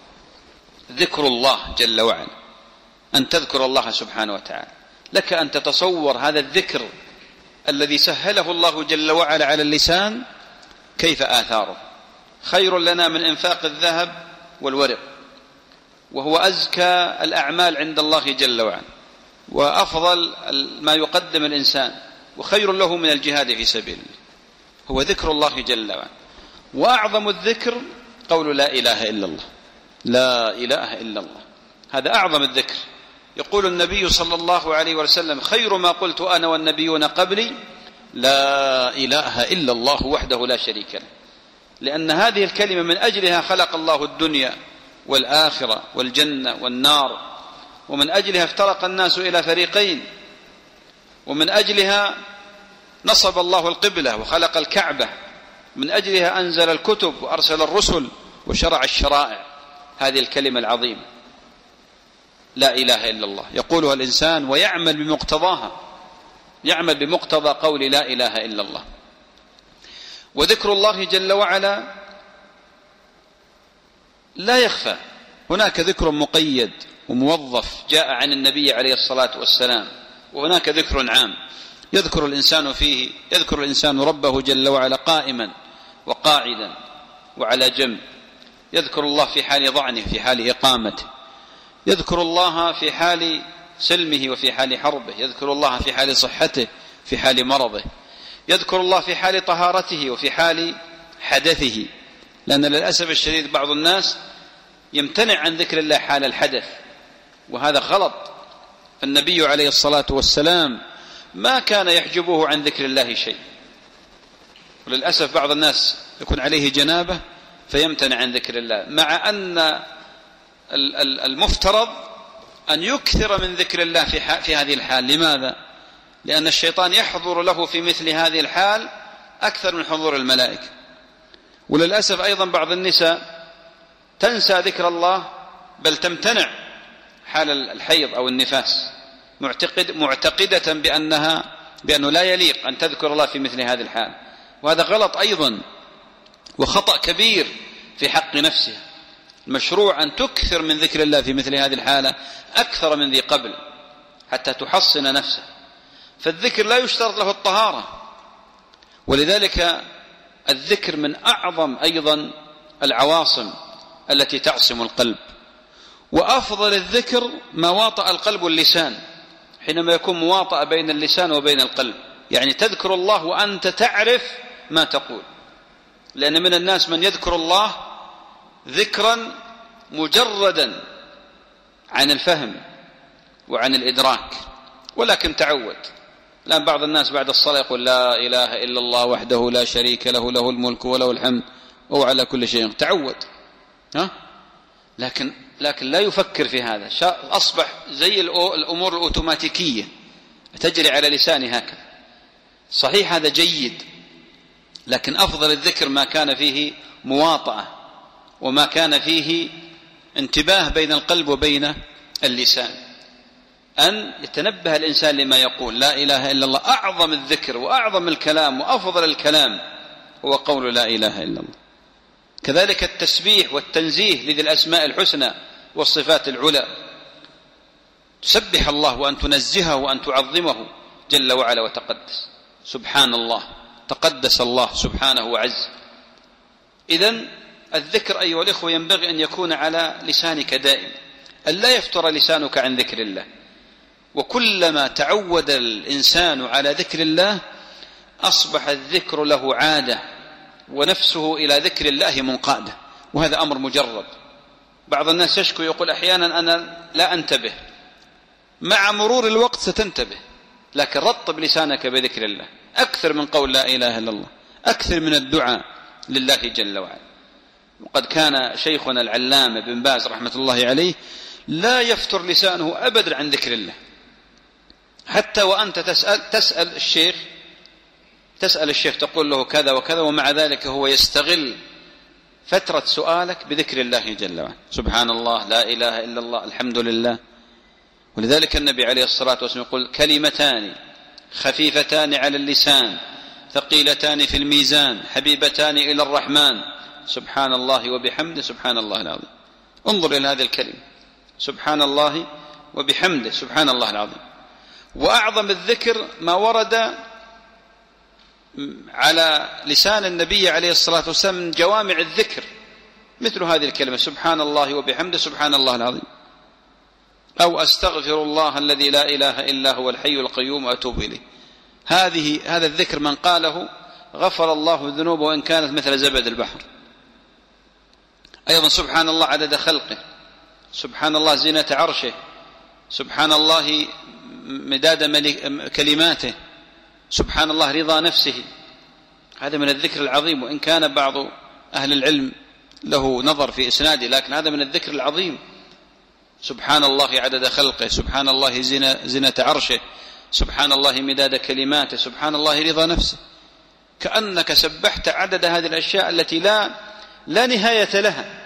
[SPEAKER 2] ذكر الله جل وعلا، أن تذكر الله سبحانه وتعالى. لك أن تتصور هذا الذكر الذي سهله الله جل وعلا على اللسان كيف آثاره، خير لنا من إنفاق الذهب والورق، وهو أزكى الأعمال عند الله جل وعلا وأفضل ما يقدم الإنسان، وخير له من الجهاد في سبيل الله، هو ذكر الله جل وعلا. وأعظم الذكر قول لا إله إلا الله، لا إله إلا الله، هذا أعظم الذكر. يقول النبي صلى الله عليه وسلم خير ما قلت أنا والنبيون قبلي لا إله إلا الله وحده لا شريك له، لأن هذه الكلمة من أجلها خلق الله الدنيا والآخرة والجنة والنار، ومن أجلها افترق الناس إلى فريقين، ومن أجلها نصب الله القبلة وخلق الكعبة، من أجلها أنزل الكتب وأرسل الرسل وشرع الشرائع. هذه الكلمة العظيمة لا إله إلا الله يقولها الإنسان ويعمل بمقتضاها، يعمل بمقتضى قول لا إله إلا الله. وذكر الله جل وعلا لا يخفى، هناك ذكر مقيد وموظف جاء عن النبي عليه الصلاة والسلام، وهناك ذكر عام يذكر الإنسان فيه، يذكر الإنسان ربه جل وعلا قائما وقاعدا وعلى جنب، يذكر الله في حال ضعنه في حال إقامته، يذكر الله في حال سلمه وفي حال حربه، يذكر الله في حال صحته في حال مرضه، يذكر الله في حال طهارته وفي حال حدثه. لأن للأسف الشديد بعض الناس يمتنع عن ذكر الله حال الحدث، وهذا غلط. فالنبي عليه الصلاة والسلام ما كان يحجبه عن ذكر الله شيء، وللأسف بعض الناس يكون عليه جنابة فيمتنع عن ذكر الله، مع أن المفترض أن يكثر من ذكر الله في, في هذه الحال. لماذا؟ لأن الشيطان يحضر له في مثل هذه الحال أكثر من حضور الملائكة. وللأسف أيضا بعض النساء تنسى ذكر الله بل تمتنع حال الحيض أو النفاس، معتقد معتقدة بأنها بأنه لا يليق أن تذكر الله في مثل هذه الحال، وهذا غلط أيضا وخطأ كبير في حق نفسها. المشروع أن تكثر من ذكر الله في مثل هذه الحالة أكثر من ذي قبل حتى تحصن نفسه. فالذكر لا يشترط له الطهارة، ولذلك الذكر من أعظم أيضا العواصم التي تعصم القلب. وأفضل الذكر ما واطأ القلب واللسان، حينما يكون مواطأ بين اللسان وبين القلب، يعني تذكر الله وأنت تعرف ما تقول. لأن من الناس من يذكر الله ذكرا مجردا عن الفهم وعن الإدراك، ولكن تعود. الآن بعض الناس بعد الصلاة يقول لا إله إلا الله وحده لا شريك له له الملك وله الحمد وهو على كل شيء، تعود ها؟ لكن لكن لا يفكر في هذا، أصبح زي الأمور الأوتوماتيكية تجري على لسانه هكذا. صحيح هذا جيد، لكن أفضل الذكر ما كان فيه مواطأة وما كان فيه انتباه بين القلب وبين اللسان، أن يتنبه الإنسان لما يقول. لا إله إلا الله أعظم الذكر وأعظم الكلام وأفضل الكلام هو قول لا إله إلا الله. كذلك التسبيح والتنزيه لذي الأسماء الحسنى والصفات العلى، تسبح الله وأن تنزهه وأن تعظمه جل وعلا وتقدس. سبحان الله، تقدس الله سبحانه وعز. إذن الذكر أيها الإخوة ينبغي أن يكون على لسانك دائما، أن لا يفتر لسانك عن ذكر الله. وكلما تعود الإنسان على ذكر الله أصبح الذكر له عادة ونفسه إلى ذكر الله منقادة، وهذا أمر مجرد. بعض الناس يشكو يقول أحيانا أنا لا أنتبه، مع مرور الوقت ستنتبه، لكن رطب لسانك بذكر الله أكثر من قول لا إله إلا الله، أكثر من الدعاء لله جل وعلا. وقد كان شيخنا العلامة بن باز رحمة الله عليه لا يفتر لسانه أبدا عن ذكر الله، حتى وأنت تسأل, تسأل الشيخ تسأل الشيخ تقول له كذا وكذا، ومع ذلك هو يستغل فترة سؤالك بذكر الله جل وعلا. سبحان الله، لا إله إلا الله، الحمد لله. ولذلك النبي عليه الصلاة والسلام يقول كلمتان خفيفتان على اللسان ثقيلتان في الميزان حبيبتان إلى الرحمن سبحان الله وبحمده سبحان الله العظيم. انظر إلى هذه الكلمة، سبحان الله وبحمده سبحان الله العظيم. وأعظم الذكر ما ورد على لسان النبي عليه الصلاة والسلام من جوامع الذكر مثل هذه الكلمة سبحان الله وبحمده سبحان الله العظيم، أو أستغفر الله الذي لا إله إلا هو الحي القيوم وأتوب إليه. هذه هذا الذكر من قاله غفر الله ذنوبه وإن كانت مثل زبد البحر. أيضا سبحان الله عدد خلقه، سبحان الله زينة عرشه، سبحان الله مداد كلماته، سبحان الله رضا نفسه. هذا من الذكر العظيم، وإن كان بعض أهل العلم له نظر في إسناده، لكن هذا من الذكر العظيم. سبحان الله عدد خلقه، سبحان الله زينة عرشه، سبحان الله مداد كلماته، سبحان الله رضا نفسه. كأنك سبحت عدد هذه الأشياء التي لا لا نهاية لها.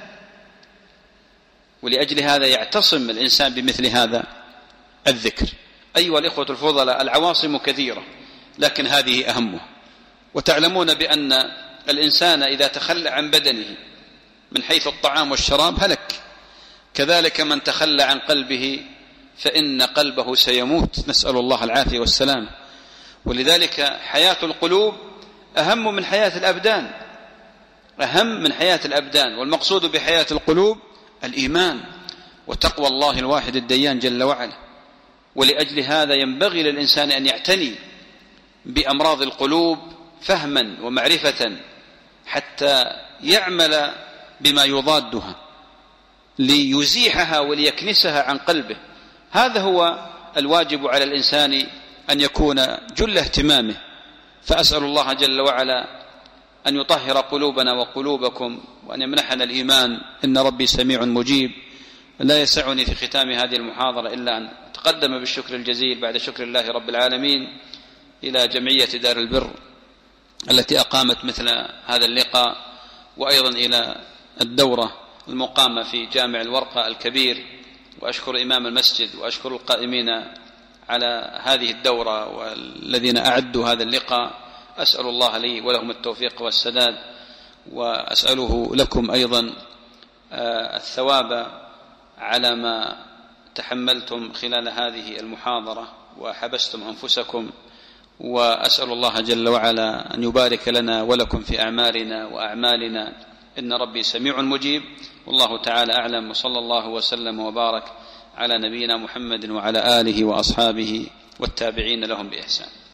[SPEAKER 2] ولأجل هذا يعتصم الإنسان بمثل هذا الذكر. أيها الإخوة الفضلاء، العواصم كثيرة لكن هذه أهمها. وتعلمون بأن الإنسان إذا تخلى عن بدنه من حيث الطعام والشراب هلك، كذلك من تخلى عن قلبه فإن قلبه سيموت، نسأل الله العافية والسلام. ولذلك حياة القلوب أهم من حياة الأبدان، أهم من حياة الأبدان. والمقصود بحياة القلوب الإيمان وتقوى الله الواحد الديان جل وعلا. ولأجل هذا ينبغي للإنسان أن يعتني بأمراض القلوب فهما ومعرفة حتى يعمل بما يضادها ليزيحها وليكنسها عن قلبه. هذا هو الواجب على الإنسان أن يكون جل اهتمامه. فأسأل الله جل وعلا أن يطهر قلوبنا وقلوبكم وأن يمنحنا الإيمان، إن ربي سميع مجيب. لا يسعني في ختام هذه المحاضرة إلا أن أتقدم بالشكر الجزيل بعد شكر الله رب العالمين إلى جمعية دار البر التي أقامت مثل هذا اللقاء، وأيضا إلى الدورة المقامة في جامع الورقة الكبير، وأشكر إمام المسجد وأشكر القائمين على هذه الدورة والذين أعدوا هذا اللقاء. أسأل الله لي ولهم التوفيق والسداد، وأسأله لكم أيضا الثواب على ما تحملتم خلال هذه المحاضرة وحبستم أنفسكم. وأسأل الله جل وعلا أن يبارك لنا ولكم في أعمالنا وأعمالنا، إن ربي سميع مجيب. والله تعالى أعلم، وصلى الله وسلم وبارك على نبينا محمد وعلى آله وأصحابه والتابعين لهم بإحسان.